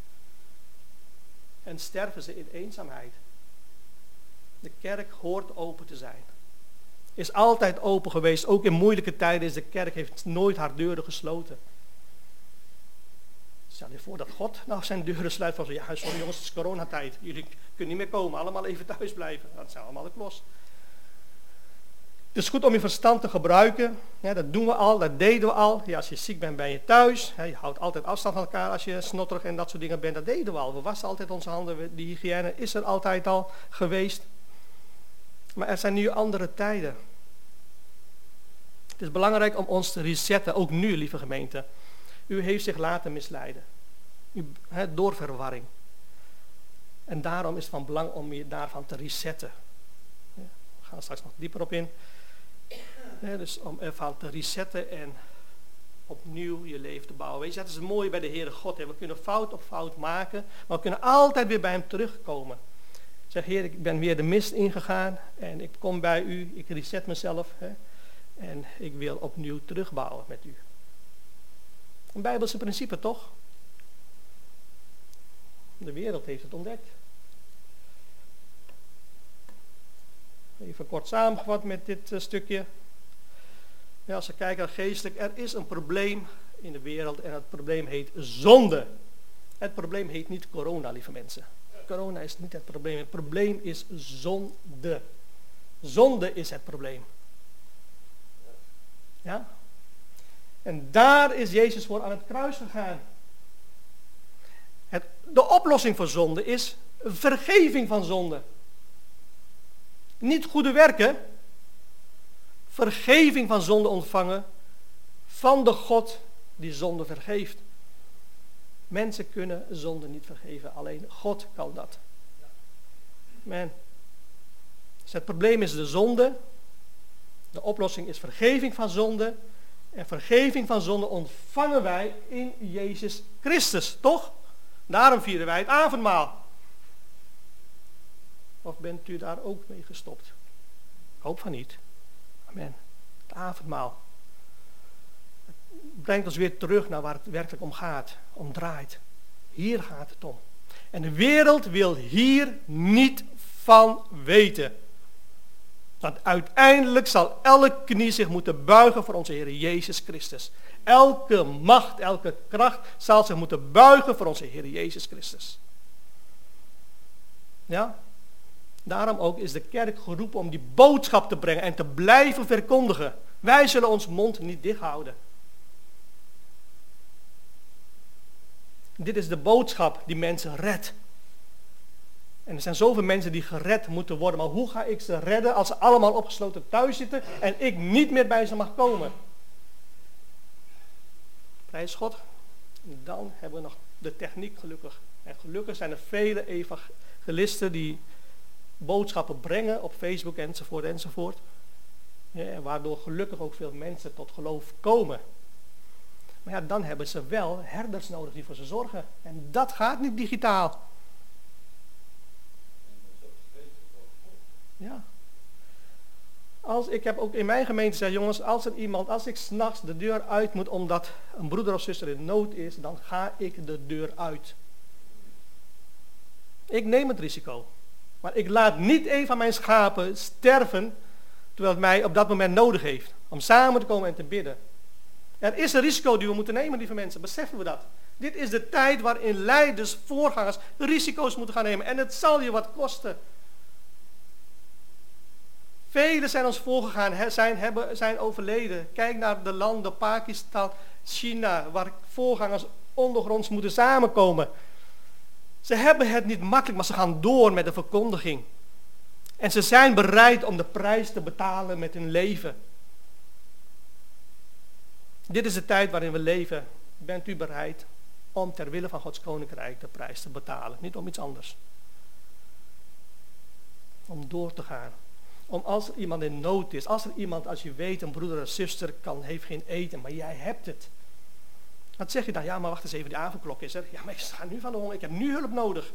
En sterven ze in eenzaamheid. De kerk hoort open te zijn. Is altijd open geweest. Ook in moeilijke tijden is de kerk heeft nooit haar deuren gesloten. Stel je voor dat God nou zijn deuren sluit van zo, ja sorry jongens, het is coronatijd. Jullie kunnen niet meer komen, allemaal even thuis blijven. Dat zijn allemaal de klos. Het is goed om je verstand te gebruiken. Ja, dat doen we al, dat deden we al. Ja, als je ziek bent, ben je thuis. Ja, je houdt altijd afstand van elkaar als je snotterig en dat soort dingen bent. Dat deden we al. We wassen altijd onze handen. Die hygiëne is er altijd al geweest. Maar er zijn nu andere tijden. Het is belangrijk om ons te resetten, ook nu, lieve gemeente. U heeft zich laten misleiden. Door verwarring. En daarom is het van belang om je daarvan te resetten. Ja, we gaan er straks nog dieper op in. Ja, dus om ervan te resetten en opnieuw je leven te bouwen. Weet je, dat is het mooie bij de Heere God. Hè. We kunnen fout op fout maken, maar we kunnen altijd weer bij hem terugkomen. Zeg, Heer, ik ben weer de mist ingegaan en ik kom bij u, ik reset mezelf. Hè, en ik wil opnieuw terugbouwen met u. Een Bijbelse principe, toch? De wereld heeft het ontdekt. Even kort samengevat met dit stukje. Ja, als we kijken naar geestelijk, er is een probleem in de wereld en het probleem heet zonde. Het probleem heet niet corona, lieve mensen. Corona is niet het probleem. Het probleem is zonde. Zonde is het probleem. Ja? En daar is Jezus voor aan het kruis gegaan. De oplossing voor zonde is vergeving van zonde. Niet goede werken. Vergeving van zonde ontvangen van de God die zonde vergeeft. Mensen kunnen zonde niet vergeven, alleen God kan dat. Amen. Dus het probleem is de zonde. De oplossing is vergeving van zonde. En vergeving van zonde ontvangen wij in Jezus Christus, toch? Daarom vieren wij het avondmaal. Of bent u daar ook mee gestopt? Ik hoop van niet. Amen. Het avondmaal. Het brengt ons weer terug naar waar het werkelijk om gaat. Om draait. Hier gaat het om. En de wereld wil hier niet van weten. Want uiteindelijk zal elke knie zich moeten buigen voor onze Heer Jezus Christus. Elke macht, elke kracht zal zich moeten buigen voor onze Heer Jezus Christus. Ja? Daarom ook is de kerk geroepen om die boodschap te brengen en te blijven verkondigen. Wij zullen ons mond niet dicht houden. Dit is de boodschap die mensen redt. En er zijn zoveel mensen die gered moeten worden. Maar hoe ga ik ze redden als ze allemaal opgesloten thuis zitten en ik niet meer bij ze mag komen? Prijs God. En dan hebben we nog de techniek gelukkig. En gelukkig zijn er vele evangelisten die boodschappen brengen op Facebook enzovoort enzovoort. Ja, waardoor gelukkig ook veel mensen tot geloof komen. Maar ja, dan hebben ze wel herders nodig die voor ze zorgen. En dat gaat niet digitaal. Ja. Ik heb ook in mijn gemeente gezegd, jongens, als ik 's nachts de deur uit moet omdat een broeder of zuster in nood is, dan ga ik de deur uit. Ik neem het risico. Maar ik laat niet een van mijn schapen sterven, terwijl het mij op dat moment nodig heeft. Om samen te komen en te bidden. Er is een risico die we moeten nemen, lieve mensen. Beseffen we dat? Dit is de tijd waarin leiders, voorgangers, risico's moeten gaan nemen. En het zal je wat kosten. Velen zijn ons voorgegaan, zijn overleden. Kijk naar de landen, Pakistan, China, waar voorgangers ondergronds moeten samenkomen. Ze hebben het niet makkelijk, maar ze gaan door met de verkondiging. En ze zijn bereid om de prijs te betalen met hun leven. Dit is de tijd waarin we leven. Bent u bereid om ter wille van Gods koninkrijk de prijs te betalen? Niet om iets anders. Om door te gaan. Om als er iemand in nood is, als je weet, een broeder of zuster heeft geen eten, maar jij hebt het. Wat zeg je dan? Ja, maar wacht eens even, die avondklok is er. Ja, maar ik sta nu van de honger, ik heb nu hulp nodig.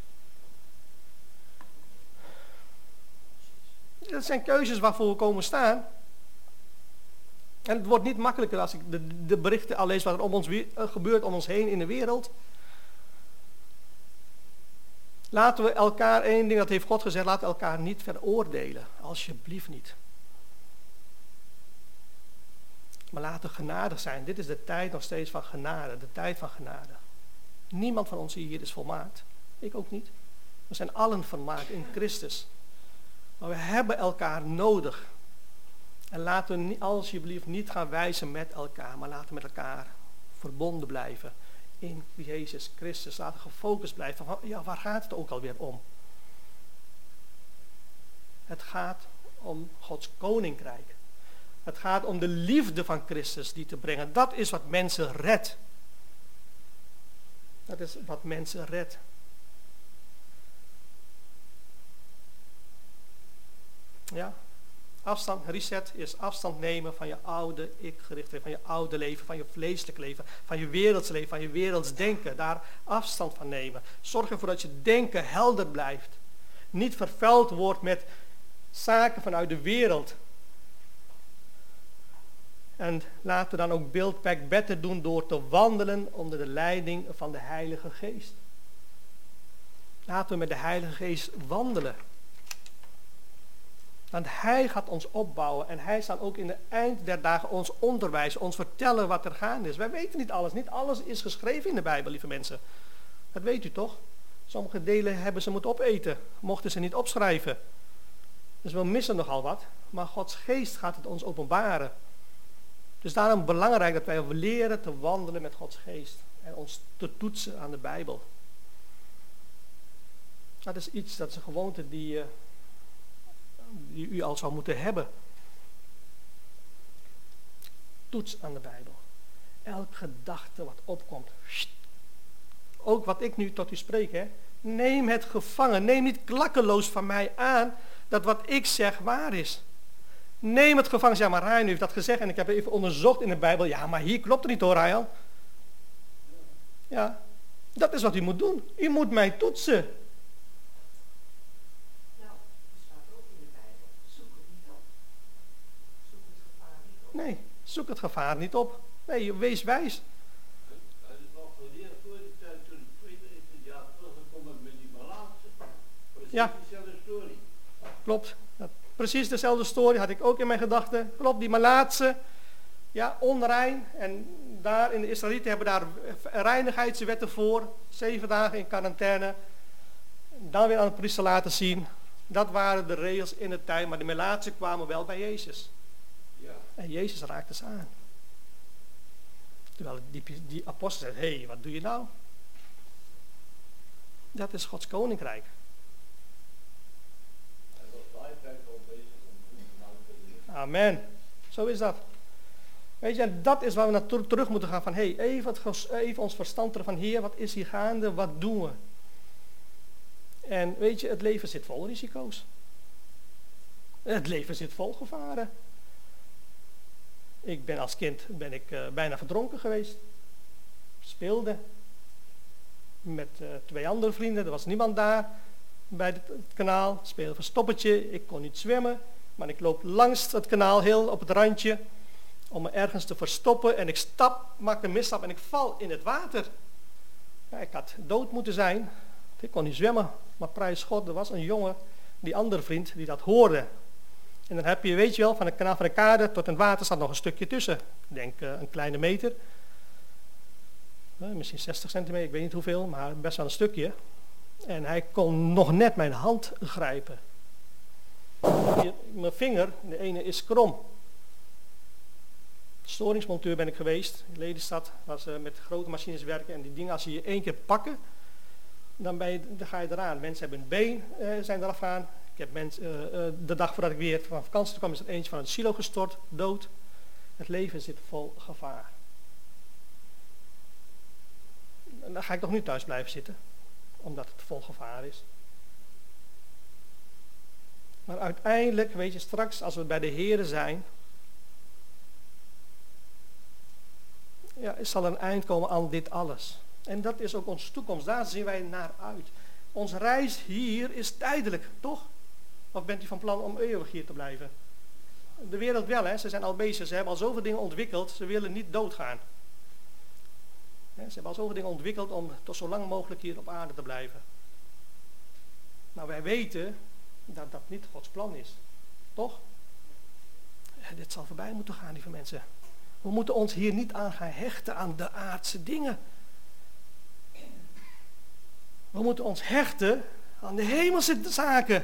Dat zijn keuzes waarvoor we komen staan. En het wordt niet makkelijker als ik de berichten al lees wat er gebeurt om ons heen in de wereld. Laten we elkaar, één ding, dat heeft God gezegd, laten we elkaar niet veroordelen. Alsjeblieft niet. Maar laten we genadig zijn. Dit is de tijd nog steeds van genade. De tijd van genade. Niemand van ons hier is volmaakt. Ik ook niet. We zijn allen volmaakt in Christus. Maar we hebben elkaar nodig. En laten we alsjeblieft niet gaan wijzen met elkaar. Maar laten we met elkaar verbonden blijven. In Jezus Christus. Laten we gefocust blijven. Ja, waar gaat het ook alweer om? Het gaat om Gods koninkrijk. Het gaat om de liefde van Christus die te brengen. Dat is wat mensen redt. Dat is wat mensen redt. Ja. Afstand, reset is afstand nemen van je oude ik-gerichtheid, van je oude leven, van je vleeselijk leven, van je werelds leven, van je werelds denken. Daar afstand van nemen. Zorg ervoor dat je denken helder blijft. Niet vervuild wordt met zaken vanuit de wereld. En laten we dan ook Build Back Better doen door te wandelen onder de leiding van de Heilige Geest. Laten we met de Heilige Geest wandelen. Want Hij gaat ons opbouwen en Hij zal ook in de eind der dagen ons onderwijzen, ons vertellen wat er gaande is. Wij weten niet alles. Niet alles is geschreven in de Bijbel, lieve mensen. Dat weet u toch? Sommige delen hebben ze moeten opeten, mochten ze niet opschrijven. Dus we missen nogal wat, maar Gods Geest gaat het ons openbaren. Dus daarom belangrijk dat wij leren te wandelen met Gods Geest en ons te toetsen aan de Bijbel. Dat is een gewoonte die u al zou moeten hebben. Toets aan de Bijbel. Elk gedachte wat opkomt. Ook wat ik nu tot u spreek. Hè. Neem het gevangen. Neem niet klakkeloos van mij aan dat wat ik zeg waar is. Neem het gevangen. Ja, maar Ryan heeft dat gezegd en ik heb even onderzocht in de Bijbel. Ja, maar hier klopt het niet hoor, Ryan. Ja, dat is wat u moet doen. U moet mij toetsen. Nee, zoek het gevaar niet op. Nee, wees wijs. Ja, klopt. Precies dezelfde story had ik ook in mijn gedachten. Klopt, die Malaatse, ja, onrein. En daar in de Israëlieten hebben daar reinigheidswetten voor. 7 dagen in quarantaine. Dan weer aan de priester laten zien. Dat waren de regels in de tijd. Maar de Malaatse kwamen wel bij Jezus. En Jezus raakte ze aan. Terwijl die apostel zei, hé, wat doe je nou? Dat is Gods koninkrijk. Amen. Zo is dat. Weet je, en dat is waar we naar terug moeten gaan. Van, even ons verstand terug van, Heer, wat is hier gaande? Wat doen we? En weet je, het leven zit vol risico's. Het leven zit vol gevaren. Als kind ben ik bijna verdronken geweest. Speelde met 2 andere vrienden. Er was niemand daar bij het kanaal. Speelde verstoppertje. Ik kon niet zwemmen. Maar ik loop langs het kanaal heel op het randje. Om me ergens te verstoppen. En ik maak een misstap en ik val in het water. Ja, ik had dood moeten zijn. Ik kon niet zwemmen. Maar prijs God, er was een jongen, die andere vriend, die dat hoorde. En dan heb je, weet je wel, van het kanaal van de kade tot het water staat nog een stukje tussen. Ik denk een kleine meter. Misschien 60 centimeter, ik weet niet hoeveel, maar best wel een stukje. En hij kon nog net mijn hand grijpen. Hier, mijn vinger, de ene is krom. Storingsmonteur ben ik geweest in Lelystad, waar ze met grote machines werken. En die dingen, als ze je 1 keer pakken, dan ga je eraan. Mensen hebben een been, zijn eraf aan. Ik heb de dag voordat ik weer van vakantie kwam, is er eentje van een silo gestort, dood. Het leven zit vol gevaar. En dan ga ik toch niet thuis blijven zitten, omdat het vol gevaar is. Maar uiteindelijk, weet je, straks als we bij de Here zijn, ja, zal er een eind komen aan dit alles. En dat is ook onze toekomst, daar zien wij naar uit. Onze reis hier is tijdelijk, toch? Of bent u van plan om eeuwig hier te blijven? De wereld wel, hè? Ze zijn al bezig, ze hebben al zoveel dingen ontwikkeld, ze willen niet doodgaan. Ze hebben al zoveel dingen ontwikkeld om tot zo lang mogelijk hier op aarde te blijven. Maar wij weten dat dat niet Gods plan is. Toch? Dit zal voorbij moeten gaan, lieve mensen. We moeten ons hier niet aan gaan hechten aan de aardse dingen. We moeten ons hechten aan de hemelse zaken.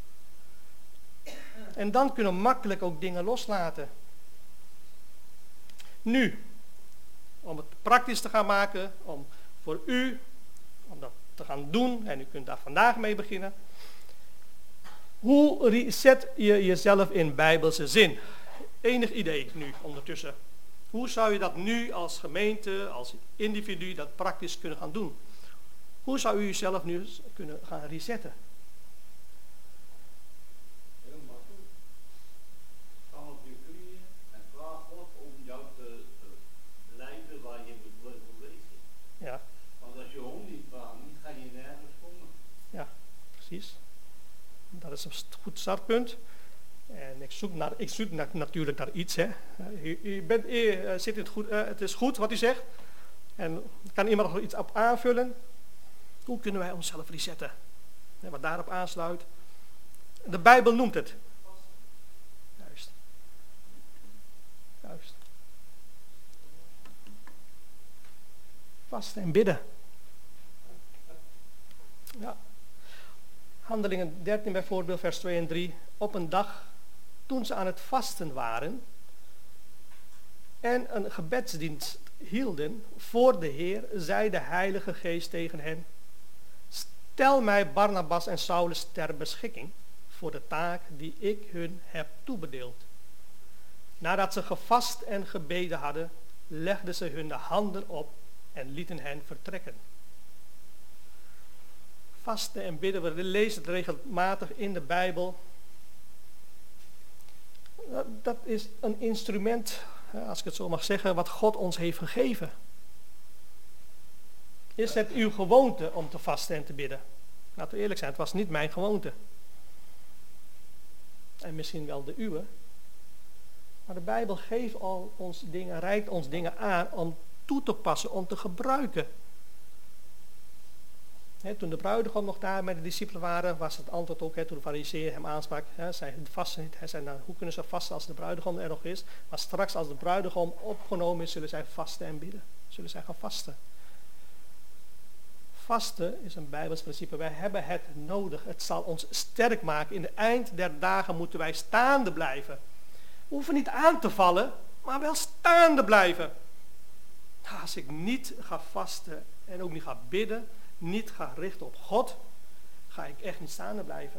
En dan kunnen we makkelijk ook dingen loslaten. Nu, om het praktisch te gaan maken, om voor u, om dat te gaan doen, en u kunt daar vandaag mee beginnen. Hoe reset je jezelf in Bijbelse zin? Enig idee nu ondertussen. Hoe zou je dat nu als gemeente, als individu, dat praktisch kunnen gaan doen? Hoe zou u jezelf nu kunnen gaan resetten? Heel makkelijk. Ga op je knieën en vraag God om jou te leiden waar je moet wezen. Ja. Want als je hem niet vraagt, ga je nergens komen. Ja, precies. Dat is een goed startpunt. En ik zoek natuurlijk naar iets. Hè. Zit het goed? Het is goed wat u zegt. En kan iemand nog iets op aanvullen? Hoe kunnen wij onszelf resetten? Wat daarop aansluit. De Bijbel noemt het. Juist. Juist. Vasten en bidden. Ja. Handelingen 13 bijvoorbeeld, vers 2 en 3. Op een dag toen ze aan het vasten waren en een gebedsdienst hielden voor de Heer, zei de Heilige Geest tegen hen: stel mij Barnabas en Saulus ter beschikking voor de taak die ik hun heb toebedeeld. Nadat ze gevast en gebeden hadden, legden ze hun de handen op en lieten hen vertrekken. Vasten en bidden, we lezen het regelmatig in de Bijbel. Dat is een instrument, als ik het zo mag zeggen, wat God ons heeft gegeven. Is het uw gewoonte om te vasten en te bidden? Laten we eerlijk zijn, het was niet mijn gewoonte. En misschien wel de uwe. Maar de Bijbel geeft al ons dingen, reikt ons dingen aan om toe te passen, om te gebruiken. Toen de bruidegom nog daar met de discipelen waren, was het antwoord ook, toen de farizeeën hem aansprak, zij vasten niet. Hij zei, nou, hoe kunnen ze vasten als de bruidegom er nog is? Maar straks als de bruidegom opgenomen is, zullen zij vasten en bidden. Zullen zij gaan vasten. Vasten is een Bijbels principe. Wij hebben het nodig. Het zal ons sterk maken. In de eind der dagen moeten wij staande blijven. We hoeven niet aan te vallen, maar wel staande blijven. Als ik niet ga vasten en ook niet ga bidden, niet ga richten op God, ga ik echt niet staande blijven.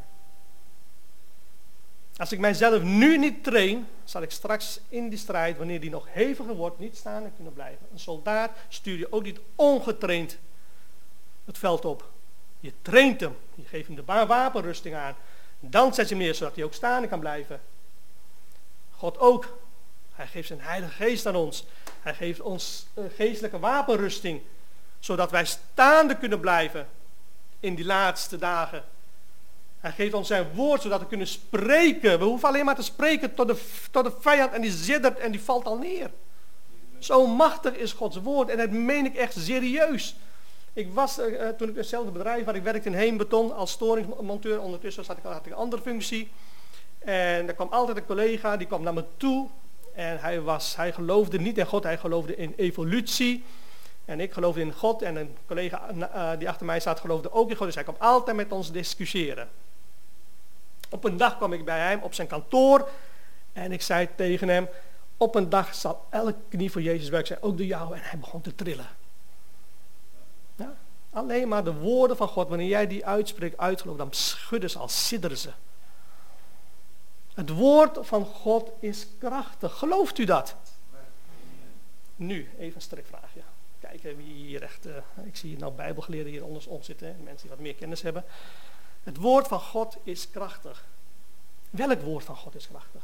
Als ik mijzelf nu niet train, zal ik straks in die strijd, wanneer die nog heviger wordt, niet staande kunnen blijven. Een soldaat stuur je ook niet ongetraind het veld op. Je traint hem, je geeft hem de wapenrusting aan. Dan zet je hem neer, zodat hij ook staande kan blijven. God ook. Hij geeft zijn Heilige Geest aan ons. Hij geeft ons geestelijke wapenrusting, zodat wij staande kunnen blijven in die laatste dagen. Hij geeft ons zijn woord, zodat we kunnen spreken. We hoeven alleen maar te spreken tot de vijand en die zittert en die valt al neer. Zo machtig is Gods woord en dat meen ik echt serieus. Ik was, toen ik hetzelfde bedrijf waar ik werkte in Heembeton als storingsmonteur, ondertussen had ik een andere functie. En er kwam altijd een collega, die kwam naar me toe. En hij geloofde niet in God, hij geloofde in evolutie. En ik geloofde in God. En een collega die achter mij zat geloofde ook in God. Dus hij kwam altijd met ons discussiëren. Op een dag kwam ik bij hem op zijn kantoor. En ik zei tegen hem, op een dag zal elke knie voor Jezus buigen zijn, ook de jouwe. En hij begon te trillen. Ja? Alleen maar de woorden van God, wanneer jij die uitspreekt, uitgelooft, dan schudden ze, als sidderen ze. Het woord van God is krachtig. Gelooft u dat? Nu, even een strikvraagje. Kijken wie hier echt, ik zie hier nou bijbelgeleerden hier onder ons zitten, mensen die wat meer kennis hebben. Het woord van God is krachtig. Welk woord van God is krachtig?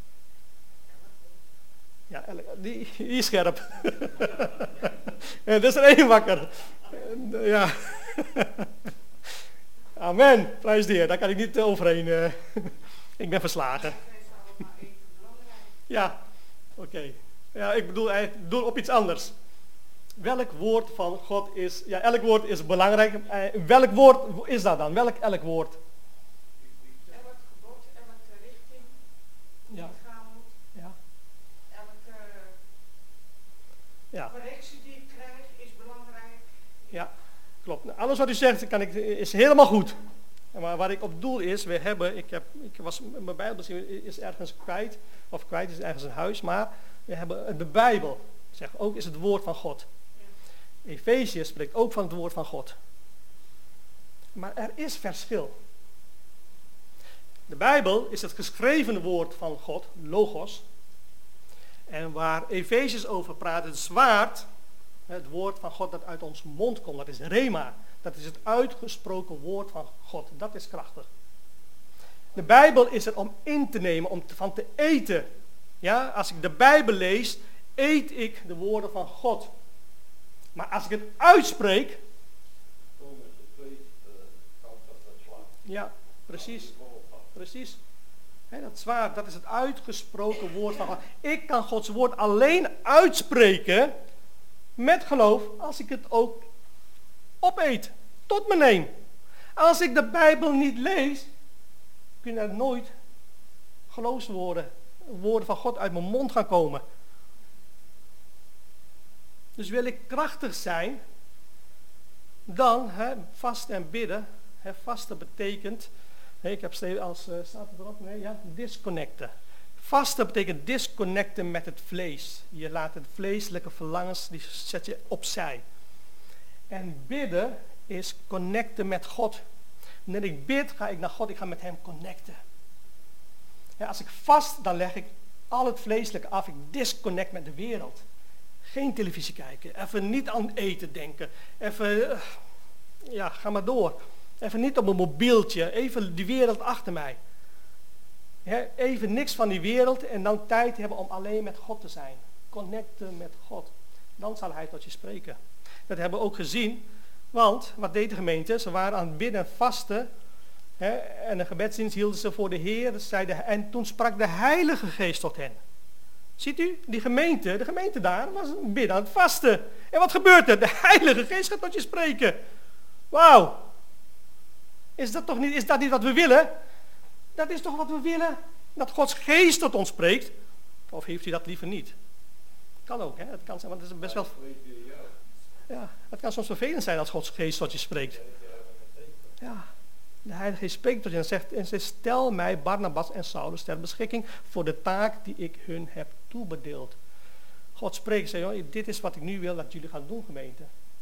Ja, die is scherp. Er is er één wakker. Ja. Amen, prijs de Heer, daar kan ik niet overheen. Ik ben verslagen. Ja, oké. Ja, ik bedoel op iets anders. Welk woord van God is... Ja, elk woord is belangrijk. Welk woord is dat dan? Elk woord? Elk gebod, elke richting die gaan moet. Ja. Elke correctie die ik krijg is belangrijk. Ja, klopt. Alles wat u zegt is helemaal goed. Maar waar ik op doel is, mijn Bijbel is ergens kwijt. Of kwijt is ergens in huis. Maar we hebben de Bijbel. Zegt ook is het woord van God. Efeziërs spreekt ook van het woord van God. Maar er is verschil. De Bijbel is het geschreven woord van God, logos. En waar Efeziërs over praat, het zwaard, het woord van God dat uit ons mond komt, dat is rema. Dat is het uitgesproken woord van God. Dat is krachtig. De Bijbel is er om in te nemen, om van te eten. Ja, als ik de Bijbel lees, eet ik de woorden van God. Maar als ik het uitspreek... Ja, precies. Precies. Dat zwaard, dat is het uitgesproken woord van God. Ik kan Gods woord alleen uitspreken met geloof als ik het ook opeet. Tot me neem. Als ik de Bijbel niet lees, kunnen er nooit geloofswoorden, woorden van God uit mijn mond gaan komen. Dus wil ik krachtig zijn, dan vasten en bidden. Vasten betekent, ik heb steeds als, staat het erop? Nee, ja, disconnecten. Vasten betekent disconnecten met het vlees. Je laat het vleeselijke verlangens, die zet je opzij. En bidden is connecten met God. Wanneer ik bid, ga ik naar God, ik ga met hem connecten. Ja, als ik vast, dan leg ik al het vleeselijke af. Ik disconnect met de wereld. Geen televisie kijken. Even niet aan eten denken. Even, ga maar door. Even niet op een mobieltje. Even die wereld achter mij. Even niks van die wereld en dan tijd hebben om alleen met God te zijn. Connecten met God. Dan zal hij tot je spreken. Dat hebben we ook gezien. Want, wat deed de gemeente? Ze waren aan het bidden en vasten. En de gebedsdienst hielden ze voor de Heer. En toen sprak de Heilige Geest tot hen. Ziet u? De gemeente daar was bidden aan het vasten. En wat gebeurt er? De Heilige Geest gaat tot je spreken. Wauw. Is dat niet wat we willen? Dat is toch wat we willen? Dat Gods Geest tot ons spreekt? Of heeft u dat liever niet? Kan ook, hè? Het kan zijn, want het is best wel... Ja, het kan soms vervelend zijn als Gods Geest tot je spreekt. Ja, de Heilige Geest spreekt tot je en zegt, stel mij Barnabas en Saulus ter beschikking voor de taak die ik hun heb toebedeeld. God spreekt en zegt, dit is wat ik nu wil dat jullie gaan doen, gemeente.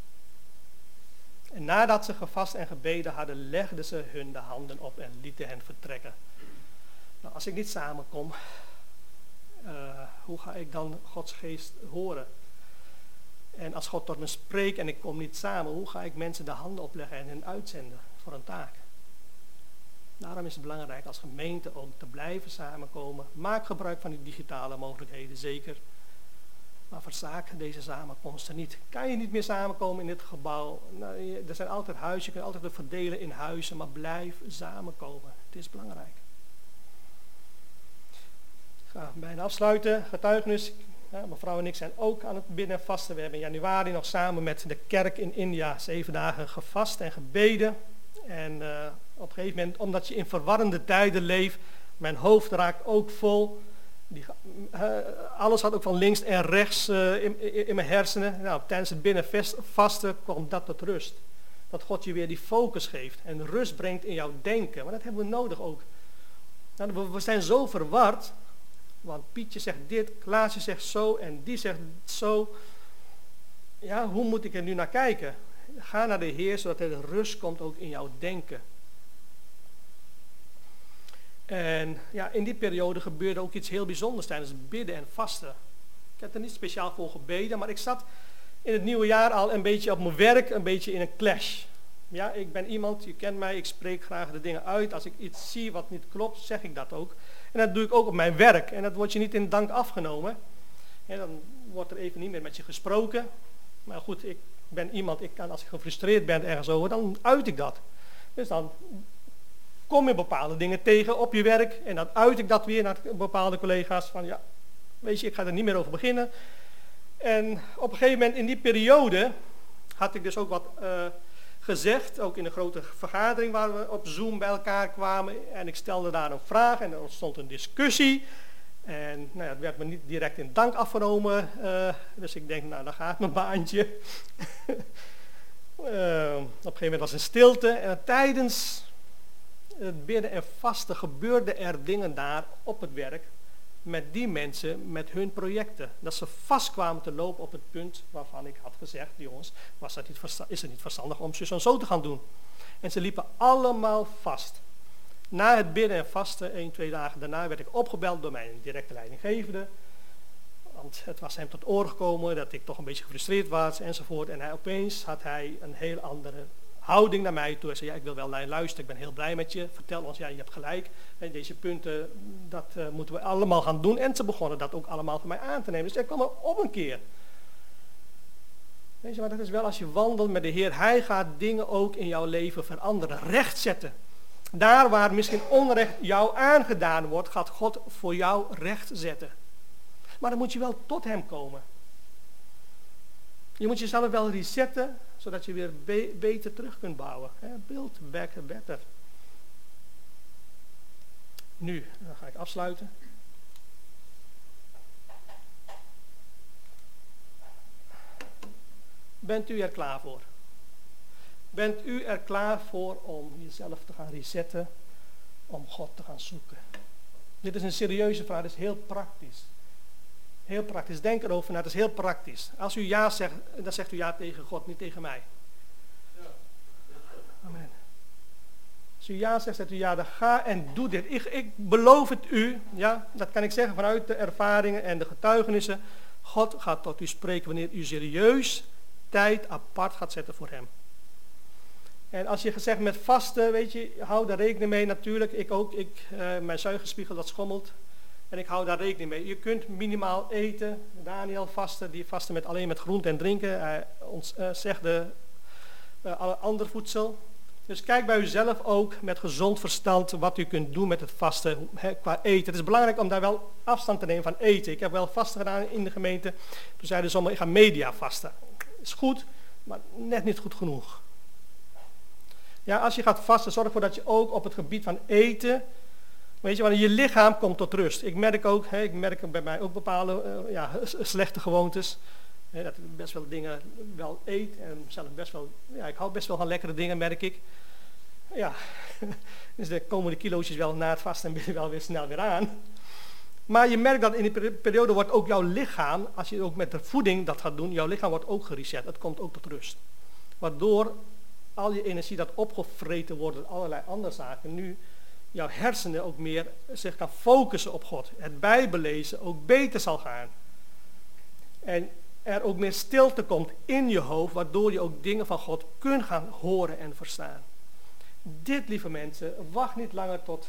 En nadat ze gevast en gebeden hadden, legden ze hun de handen op en lieten hen vertrekken. Nou, als ik niet samenkom, hoe ga ik dan Gods Geest horen? En als God tot me spreekt en ik kom niet samen, hoe ga ik mensen de handen opleggen en hen uitzenden voor een taak? Daarom is het belangrijk als gemeente ook te blijven samenkomen. Maak gebruik van die digitale mogelijkheden, zeker. Maar verzaak deze samenkomsten niet. Kan je niet meer samenkomen in dit gebouw? Nou, er zijn altijd huizen, je kunt altijd het verdelen in huizen, maar blijf samenkomen. Het is belangrijk. Ik ga bijna afsluiten. Getuigenis. Ja, mevrouw en ik zijn ook aan het bidden en vasten. We hebben in januari nog samen met de kerk in India 7 dagen gevast en gebeden. En op een gegeven moment, omdat je in verwarrende tijden leeft, Mijn hoofd raakt ook vol. Alles had ook van links en rechts in mijn hersenen. Nou, tijdens het binnenvasten kwam dat tot rust. Dat God je weer die focus geeft en rust brengt in jouw denken. Want dat hebben we nodig ook. Nou, we zijn zo verward. Want Pietje zegt dit, Klaasje zegt zo en die zegt zo. Ja, hoe moet ik er nu naar kijken? Ga naar de Heer, zodat er rust komt ook in jouw denken. En ja, in die periode gebeurde ook iets heel bijzonders tijdens het bidden en vasten. Ik heb er niet speciaal voor gebeden, maar ik zat in het nieuwe jaar al een beetje op mijn werk, een beetje in een clash. Ja, ik ben iemand, je kent mij, ik spreek graag de dingen uit. Als ik iets zie wat niet klopt, zeg ik dat ook. En dat doe ik ook op mijn werk. En dat wordt je niet in dank afgenomen. En dan wordt er even niet meer met je gesproken. Maar goed, ik ben iemand, als ik gefrustreerd ben ergens over, dan uit ik dat. Dus dan kom je bepaalde dingen tegen op je werk. En dan uit ik dat weer naar bepaalde collega's. Van ja, weet je, ik ga er niet meer over beginnen. En op een gegeven moment in die periode had ik dus ook wat gezegd. Ook in een grote vergadering waar we op Zoom bij elkaar kwamen. En ik stelde daar een vraag en er ontstond een discussie. En nou ja, het werd me niet direct in dank afgenomen. Dus ik denk, nou dan gaat mijn baantje. Op een gegeven moment was een stilte. En tijdens het bidden en vasten gebeurden er dingen daar op het werk. Met die mensen, met hun projecten. Dat ze vast kwamen te lopen op het punt waarvan ik had gezegd, jongens, is het niet verstandig om zo te gaan doen. En ze liepen allemaal vast. Na het bidden en vasten, 1-2 dagen daarna, werd ik opgebeld door mijn directe leidinggevende. Want het was hem tot oor gekomen dat ik toch een beetje gefrustreerd was enzovoort. En opeens had hij een heel andere houding naar mij toe. Hij zei, ja, ik wil wel naar je luisteren, ik ben heel blij met je. Vertel ons, ja, je hebt gelijk. En deze punten, dat moeten we allemaal gaan doen. En ze begonnen dat ook allemaal voor mij aan te nemen. Dus er kwam er op een keer. Weet je, maar dat is wel als je wandelt met de Heer. Hij gaat dingen ook in jouw leven veranderen, rechtzetten. Daar waar misschien onrecht jou aangedaan wordt, gaat God voor jou recht zetten. Maar dan moet je wel tot hem komen. Je moet jezelf wel resetten, zodat je weer beter terug kunt bouwen. Build back better. Nu, dan ga ik afsluiten. Bent u er klaar voor? Bent u er klaar voor om jezelf te gaan resetten, om God te gaan zoeken? Dit is een serieuze vraag, dit is heel praktisch. Heel praktisch, denk erover na, het is heel praktisch. Als u ja zegt, dan zegt u ja tegen God, niet tegen mij. Amen. Als u ja zegt, zegt u ja, dan ga en doe dit. Ik beloof het u, ja, dat kan ik zeggen vanuit de ervaringen en de getuigenissen. God gaat tot u spreken wanneer u serieus tijd apart gaat zetten voor hem. En als je gezegd met vasten, weet je, hou daar rekening mee natuurlijk. Ik ook, mijn zuigerspiegel dat schommelt. En ik hou daar rekening mee. Je kunt minimaal eten. Daniel vasten, die vasten alleen met groente en drinken. Hij zegde alle ander voedsel. Dus kijk bij uzelf ook met gezond verstand wat u kunt doen met het vasten qua eten. Het is belangrijk om daar wel afstand te nemen van eten. Ik heb wel vasten gedaan in de gemeente. Toen zeiden sommigen, ik ga media vasten. Is goed, maar net niet goed genoeg. Ja, als je gaat vasten, zorg ervoor dat je ook op het gebied van eten, weet je, wanneer je lichaam komt tot rust. Ik merk ook, ik merk bij mij ook bepaalde slechte gewoontes. Dat ik best wel dingen wel eet en zelf best wel, ja, ik hou best wel van lekkere dingen, merk ik. Ja, dus dan komen de kilootjes wel na het vasten en ben je wel weer snel weer aan. Maar je merkt dat in die periode wordt ook jouw lichaam, als je ook met de voeding dat gaat doen, jouw lichaam wordt ook gereset. Het komt ook tot rust. Waardoor al je energie dat opgevreten wordt door allerlei andere zaken, nu jouw hersenen ook meer zich kan focussen op God. Het bijbelezen ook beter zal gaan. En er ook meer stilte komt in je hoofd, waardoor je ook dingen van God kunt gaan horen en verstaan. Dit, lieve mensen, wacht niet langer tot,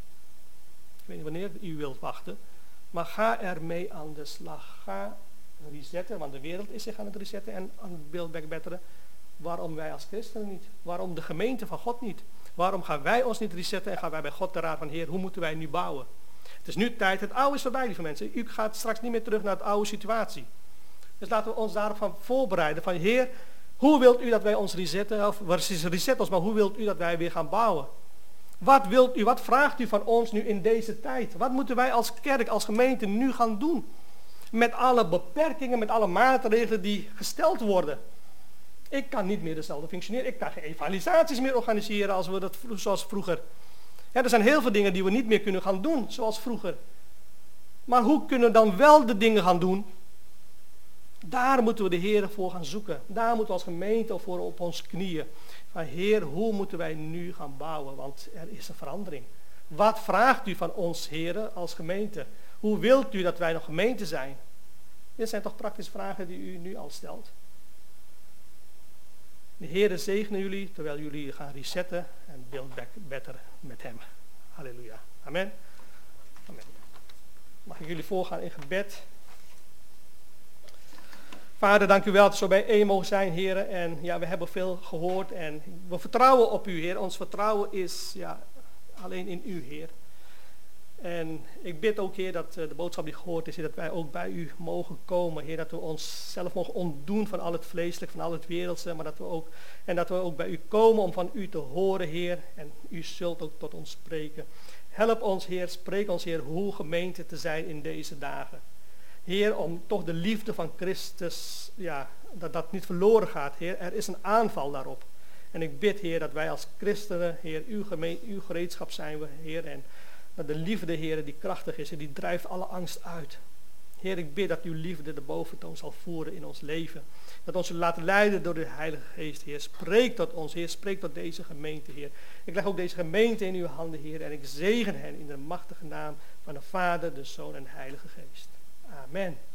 ik weet niet wanneer u wilt wachten, maar ga ermee aan de slag. Ga resetten, want de wereld is zich aan het resetten en aan het build back betteren. Waarom wij als christenen niet? Waarom de gemeente van God niet? Waarom gaan wij ons niet resetten en gaan wij bij God te raad van Heer, hoe moeten wij nu bouwen? Het is nu tijd, het oude is voorbij, lieve mensen. U gaat straks niet meer terug naar de oude situatie. Dus laten we ons daarop van voorbereiden van Heer, hoe wilt u dat wij ons resetten? Of reset ons, maar hoe wilt u dat wij weer gaan bouwen? Wat wilt u, wat vraagt u van ons nu in deze tijd? Wat moeten wij als kerk, als gemeente nu gaan doen? Met alle beperkingen, met alle maatregelen die gesteld worden. Ik kan niet meer dezelfde functioneren. Ik kan geen evangelisaties meer organiseren als we dat zoals vroeger. Ja, er zijn heel veel dingen die we niet meer kunnen gaan doen zoals vroeger. Maar hoe kunnen we dan wel de dingen gaan doen? Daar moeten we de Heer voor gaan zoeken. Daar moeten we als gemeente voor op ons knieën. Van Heer, hoe moeten wij nu gaan bouwen? Want er is een verandering. Wat vraagt u van ons, Heer, als gemeente? Hoe wilt u dat wij nog gemeente zijn? Dit zijn toch praktische vragen die u nu al stelt. De Heer zegene jullie terwijl jullie gaan resetten en build back better met hem. Halleluja. Amen. Amen. Mag ik jullie voorgaan in gebed? Vader, dank u wel dat we zo bijeen mogen zijn, Heer. En ja, we hebben veel gehoord en we vertrouwen op u, Heer. Ons vertrouwen is alleen in u, Heer. En ik bid ook, Heer, dat de boodschap die gehoord is, Heer, dat wij ook bij u mogen komen, Heer. Dat we onszelf mogen ontdoen van al het vleeselijk, van al het wereldse. Maar dat we ook bij u komen om van u te horen, Heer. En u zult ook tot ons spreken. Help ons, Heer, spreek ons, Heer, hoe gemeente te zijn in deze dagen. Heer, om toch de liefde van Christus, dat niet verloren gaat, Heer. Er is een aanval daarop. En ik bid, Heer, dat wij als christenen, Heer, uw gereedschap zijn we, Heer. En dat de liefde, Heer, die krachtig is en die drijft alle angst uit. Heer, ik bid dat uw liefde de boventoon zal voeren in ons leven. Dat ons laten leiden door de Heilige Geest, Heer. Spreek tot ons, Heer. Spreek tot deze gemeente, Heer. Ik leg ook deze gemeente in uw handen, Heer. En ik zegen hen in de machtige naam van de Vader, de Zoon en de Heilige Geest. Amen.